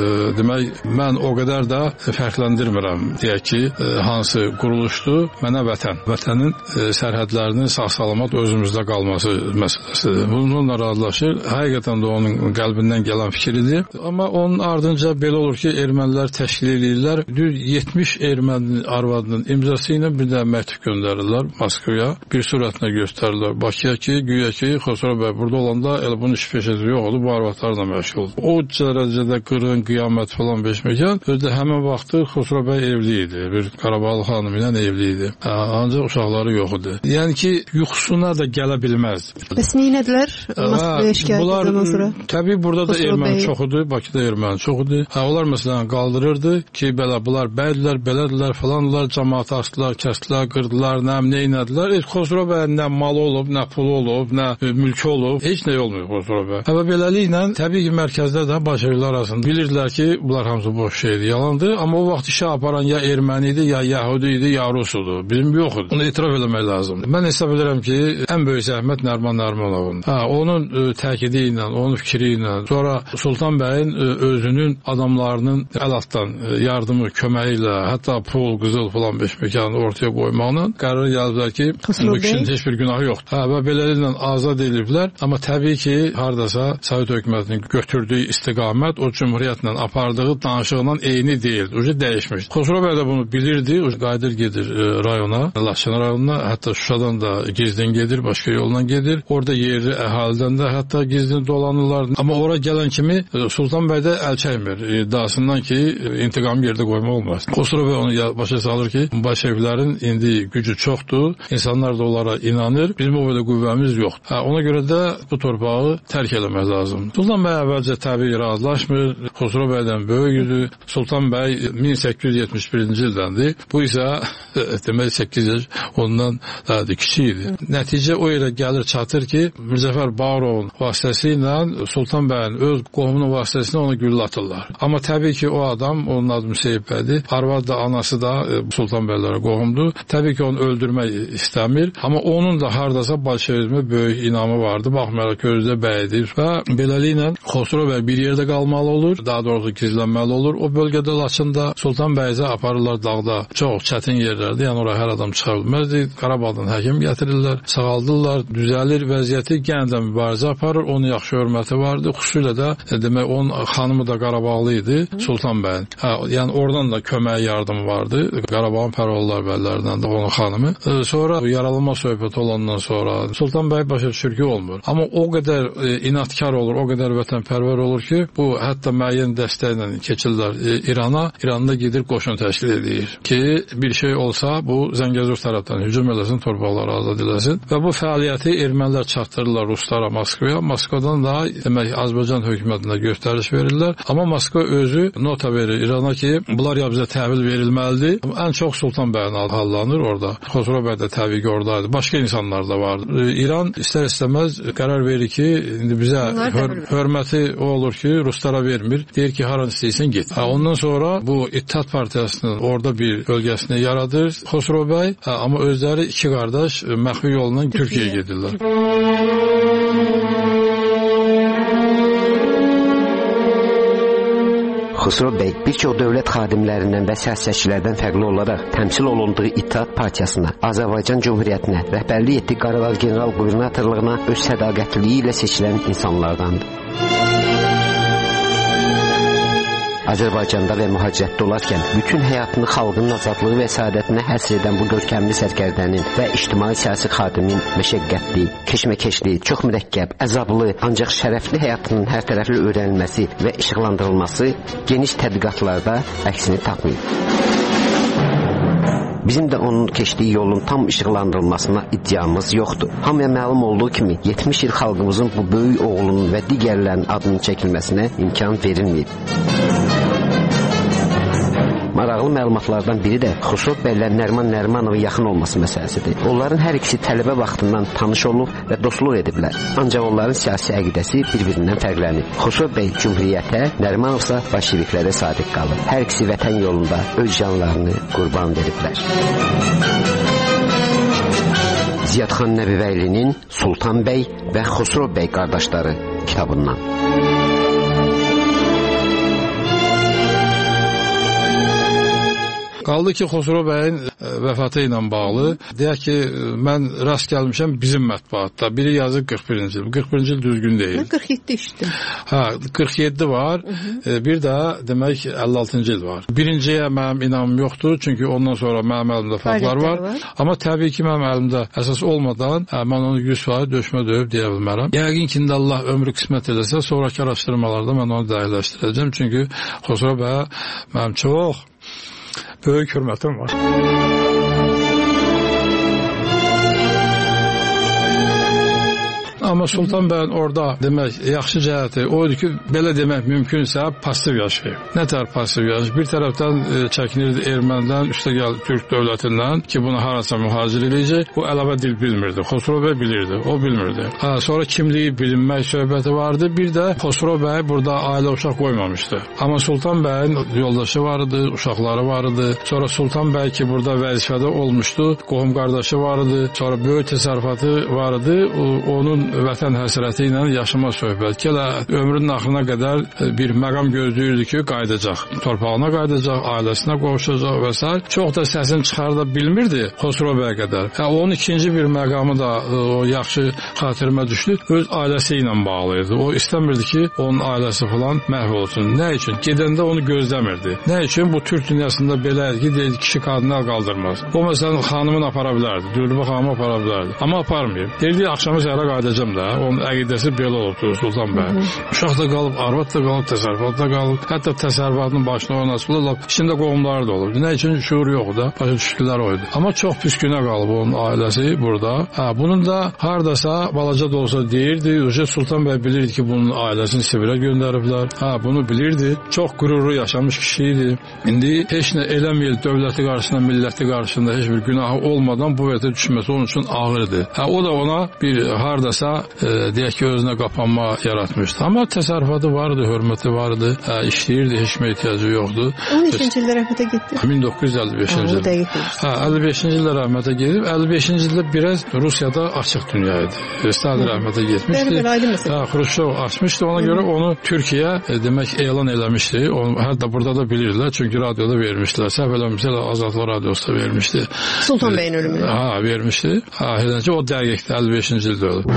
demək, mən o qədər də fərqləndirmirəm, deyək ki, hansı quruluşdur, mənə vətənin sərhədlərinin sağ-salamat özümüzdə qalması məsələsidir. Bununla razılaşır. Həqiqətən də onun qəlbindən gələn fikridir. Amma onun ardınca belə olur ki, ermənilər təşkil edirlər. 70 erməni arvadının imzası ilə bir də məktub göndərirlər Moskvaya. Bir sürətlə göstərirlər Bakıya ki, güya ki, Xosrov bəy burada olanda elə bunun iş peşəsi yox oldu, bu arvadlarla məşğul oldu. O dərəcədə qırğın, qiyamət falan beşməkən, özdə həmin vaxtı Xosrov bəy evli idi. Bir Qarabağlı xanım ilə evli idi. Ancaq uşaqları yox idi. Yəni ki, yuxusuna da gələ bilməzdi. Bəs neynədilər Moskvaya şikayət edəndən sonra? Təbii burada da erməni çox idi, Bakıda erməni çox idi. Onlar məsələn qaldırırdı ki, belə bunlar bəydilər, belədilər falanlar, cəmaatı asdılar, kəsdilər, qırdılar, neynədilər. Xosrov bəy nə malı olub, nə pulu olub, nə mülkü olub, heç nə olmuyor Xosrov bəy. Və beləliklə, təbii ki, mərkəzdə də başarılar arasında bilirdilər ki, bunlar hamısı boş şeydir, yalandır. Amma o vaxt işə aparan ya erməni idi, ya Yahudi idi, ya Rusudur. Bizim yox idi. Bunu etiraf eləmək lazımdır. Mən hesab edirəm ki, ən böyük zəhmət Nərman Nərmanovun. Onun təkidi ilə, onun fikri ilə, sonra Sultan bəyin özünün adamlarının əl altdan yardımı, köməyi ilə, hətta pul, qızıl falan beşməkanı ortaya qoymaqla qərar yazdılar ki, bu kişinin heç bir günahı yoxdur. Və beləliklə azad ediliblər. Amma təbii ki, hardasa Sovet hökumətinin götürdüyü istiqamət o Cümhuriyyətlə apardığı danışıqla eyni deyildi. Ucu dəyişmişdi. Xosrov bəy də bunu bilirdi. Qayıdır gedir rayona, Laçın rayonuna, hətta Şuşadan da gizlin gedir, başqa yolla gedir. Orada yerli əhalidən də hətta gizlin dolanırlar. Amma ora gələn kimi Sultan bəy də əl çəkmir iddiasından ki, intiqam yerdə qoymaq olmaz. Xosrov bəy onu başa salır ki, Bolşeviklərin indi gücü çoxdur, insanlar da onlara inanır, bizim o qədər qüvvəmiz yoxdur. Ona görə də bu torpağı tərk eləmək lazımdır. Sultan bəy əvvəlcə təbii razılaşmır, Xosrov bəydən böyük idi. Sultan bəy 1871-ci ildəndir. Bu isə demək 8 yaş ondan kiçik idi. Nəticə o yerə gəlir, çatır ki, Mirzəfər Bağırovun vasitəsilə Sultan bəyin öz qohumunun vasitəsilə onu güllə atırlar. Amma təbii ki, o adam, onun adı Müseyib bəydir. Arvad da, anası da Sultan bəylərə qohumdur. Təbii ki, onu öldürmək istəmir. Amma onun da hardasa bolşevizmə böyük inamı vardı. Baxmayaraq özdə bəydir və beləliklə Xosrov bəy bir yerdə qalmalı olur, daha doğrusu gizlənməli olur. O bölgədə Laçında Sultan bəyizə aparırlar dağda. Çox çətin yerlərdir, yəni oraya hər adam çıxa bilməzdi. Qarabağdan həkim gətirirlər, sağaldırlar, düzəlir vəziyyəti, yenə mübarizə aparır. Onun yaxşı hörməti vardı. Xüsusilə də demək onun xanımı da Qarabağlı idi, Sultan bəyin. Yəni oradan da kömək yardımı vardı. Qarabağın Pərvallar bəylərindən də onun xanımı. Sonra yaralanma söhbəti olandan sonra Sultan bəy başa düşür ki, olmur. Amma o qədər inadkar olur, o qədər vətənpərvər olur ki, bu hətta müəyyən dəstəklə keçirlər İrana. İranda gedir qoşun təşkil edir ki, bir şey olsa bu Zəngəzur tərəfdən hücum eləsin, torpaqları azad eləsin. Və bu fəaliyyəti ermənilər çatdırırlar Ruslara Moskvaya. Moskvadan da demək Azərbaycan hökumətinə göstəriş verirlər. Amma Moskva özü nota verir İrana ki, bunlar ya bizə təhvil verilməlidir. Ən çox Sultan bəyin hallanır orada. Xosrov bəy də təbii ki, oradaydı. Başqa insanlar da vardı. İran istər-istəməz qərar verir ki, indi bizə hörməti o olur ki, Ruslara vermir. Deyir ki, hara haran istəyirsən get. Ondan sonra bu İttihat Partiyasının orada bir bölgəsini yaradır Xosrov bəy, amma özləri iki qardaş məxfi yolla Türkiyəyə gedirlər. Xosrov bəy bir çox dövlət xadimlərindən və siyasətçilərdən fərqli olaraq təmsil olunduğu İttihat Partiyasına, Azərbaycan Cümhuriyyətinə rəhbərlik etdiyi Qarabağ General Qubernatorluğuna öz sədaqətliliyi ilə seçilən insanlardandır. Azərbaycanda və mühacirətdə olarkən bütün həyatını xalqının azadlığı və səadətinə həsr edən bu görkəmli sərkərdənin və ictimai siyasi xadimin məşəqqətli, keşməkeşli, çox mürəkkəb, əzablı, ancaq şərəfli həyatının hər tərəfli öyrənilməsi və işıqlandırılması geniş tədqiqatlarda əksini tapmayıb. Bizim də onun keçdiyi yolun tam işıqlandırılmasına iddiamız yoxdur. Hamıya məlum olduğu kimi 70 il xalqımızın bu böyük oğlunun və digərlərin adının çəkilməsinə imkan verilməyib. Maraqlı məlumatlardan biri də Xosrov bəylə Nəriman Nərimanovun yaxın olması məsələsidir. Onların hər ikisi tələbə vaxtından tanış olub və dostluq ediblər. Ancaq onların siyasi əqidəsi bir-birindən fərqlənib. Xosrov bəy Cümhuriyyətə, Nərimanov isə bolşeviklərə sadiq qalıb. Hər ikisi vətən yolunda öz canlarını qurban veriblər. Ziyadxan Nəbibəylinin Sultan bəy və Xosrov bəy qardaşları kitabından. Qaldı ki, Xosrov bəyin vəfatı ilə bağlı, deyək ki, mən rast gəlmişəm bizim mətbuatda. Biri yazır 41-ci il. 41-ci il düzgün deyil. 47 işdir. 47 var. Bir də demək 56-cı il var. Birinciyə mənim inamım yoxdur, çünki ondan sonra mənim əlimdə faktlar var. Amma təbii ki, mənim əlimdə əsas olmadan mən onu 100% döşmə döyüb deyə bilmərəm. Yəqin ki, Allah ömrü qismət edəsə, sonraki araşdırmalarda mən onu dəqiqləşdirəcəm. Çünki Xosrov bəyə mənim çox böyük hörmətim var. Amma Sultan bəyin orada demək yaxşı cəhəti o idi ki, belə demək mümkünsə pasiv yaşayıb. Nə tər pasiv yaşayıb? Bir tərəfdən çəkinirdi ermənidən, üstə gəldi Türk dövlətindən ki, bunu harasa mühacir eləyəcək. O əlavə dil bilmirdi. Xosrov bəy bilirdi, o bilmirdi. Sonra kimliyi bilinmək söhbəti vardı. Bir də Xosrov bəy burada ailə uşaq qoymamışdı. Amma Sultan bəyin yoldaşı var idi, uşaqları var idi. Sonra Sultan bəy ki, burada vəzifədə olmuşdu, qohum qardaşı var idi. Sonra böyük təsərrüfatı var idi. Onun vətən həsrəti ilə yaşama söhbət. Gələ ömrünün axırına qədər bir məqam gözləyirdi ki, qayıdacaq. Torpağına qayıdacaq, ailəsinə qovuşacaq və s. Çox da səsini çıxarda bilmirdi Xosrov bəyə qədər. Onun ikinci bir məqamı da o yaxşı xatirimə düşdü. Öz ailəsi ilə bağlı idi. O istəmirdi ki, onun ailəsi falan məhv olsun. Nə üçün? Gedəndə onu gözləmirdi. Nə üçün? Bu Türk dünyasında belə ki, deyildi, kişi qadını qaldırmaz. O məsələn xanımını apara bilərdi, Dülbə xanımı apara bilərdi. Amma aparmayıb. Deyildi, axşamı səhərə qayıdacaq da, onun əqidəsi belə olubdur Sultan bəy. Uşaq da qalıb, arvad da qalıb, təsərrüfatda qalıb, hətta təsərrüfatının başına oynasıblar, içində qohumları da olub. Nə üçün şuur yoxdur da, başa düşdülər oydu. Amma çox pis günə qalıb onun ailəsi burada. Bunun da hardasa balaca da olsa deyirdi, Sultan bəy bilirdi ki, bunun ailəsini Sibirə göndəriblər. Bunu bilirdi. Çox qürurlu yaşamış kişi idi. İndi heç nə eləməyil dövləti qarşısında, milləti qarşısında heç bir günahı olmadan bu vəziyyətə düşməsi onun üçün ağırdır. O da ona bir hardasa deyək ki, özünə qapanma yaratmışdı. Amma təsərrüfatı vardı, hörməti vardı, işləyirdi, heç kimə ehtiyacı yoxdur. 13-cü ildə rəhmətə getdi. 1955-ci ildə. 55-ci ildə rəhmətə gedib, 55-ci ildə biraz Rusiyada açıq dünya idi. Stalin rəhmətə getmişdi. Xruşov açmışdı, ona görə onu Türkiyə demək elan eləmişdi. Hətta burada da bilirdilər, çünki radioda vermişdilər. Səhv eləmişsə Azadlıq Radiosu da vermişdi. Sultan bəyin ölümünü. Vermişdi. O dəqiqdə 55-ci ildə oldu.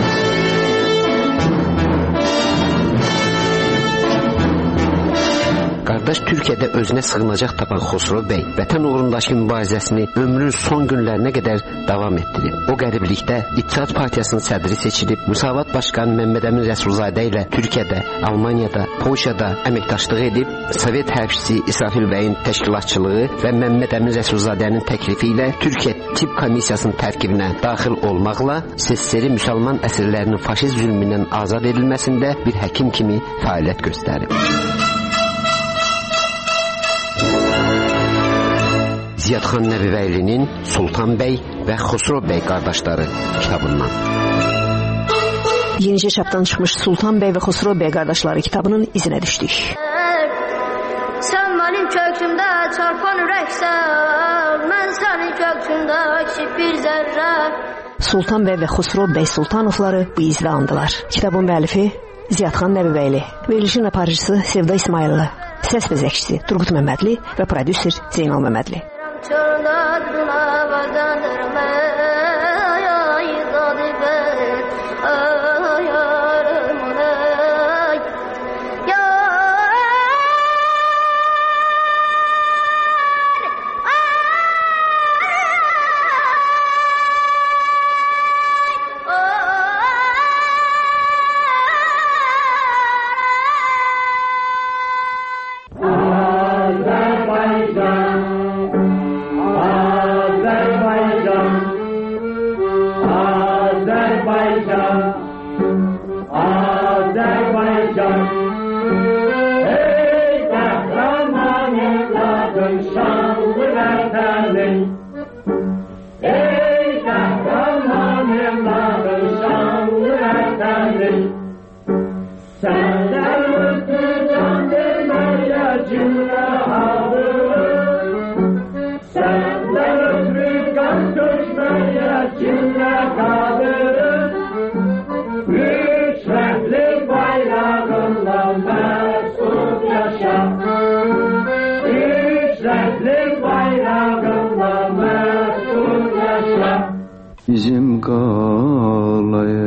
Qardaş Türkiyədə özünə sığınacaq tapan Xosrov bəy vətən uğrundakı mübarizəsini ömrünün son günlərinə qədər davam etdirib. O qəriblikdə İttihat Partiyasının sədri seçilib, Müsavat Başqanı Məmməd Əmin Rəsulzadə ilə Türkiyədə, Almaniyada, Polşada əməkdaşlıq edib, Sovet hərbçisi İsrafil bəyin təşkilatçılığı və Məmməd Əmin Rəsulzadənin təklifi ilə Türkiyə Tibb Komissiyasının tərkibinə daxil olmaqla SSR müsəlman əsirlərinin faşist zülmündən azad edilməsində bir həkim kimi fəaliyyət göstərib. Ziyadxan Nəbibəylinin Sultan bəy və Xosrov bəy qardaşları kitabından. Yenicə çapdan çıxmış Sultan bəy və Xosrov bəy qardaşları kitabının izinə düşdük. Sen benim kökümde çarpan ürəksən, mən sənin kökündə kiçik bir zərrə. Sultan bəy və Xusro bəy Sultanovları bu izlə andılar. Kitabın müəllifi Ziyadxan Nəbibəyli, verilişin aparıcısı Sevda İsmayıllı, səs bəzəkçisi Turqut Məmmədli və prodüser Zeynal Məmmədli. Bizim qalaya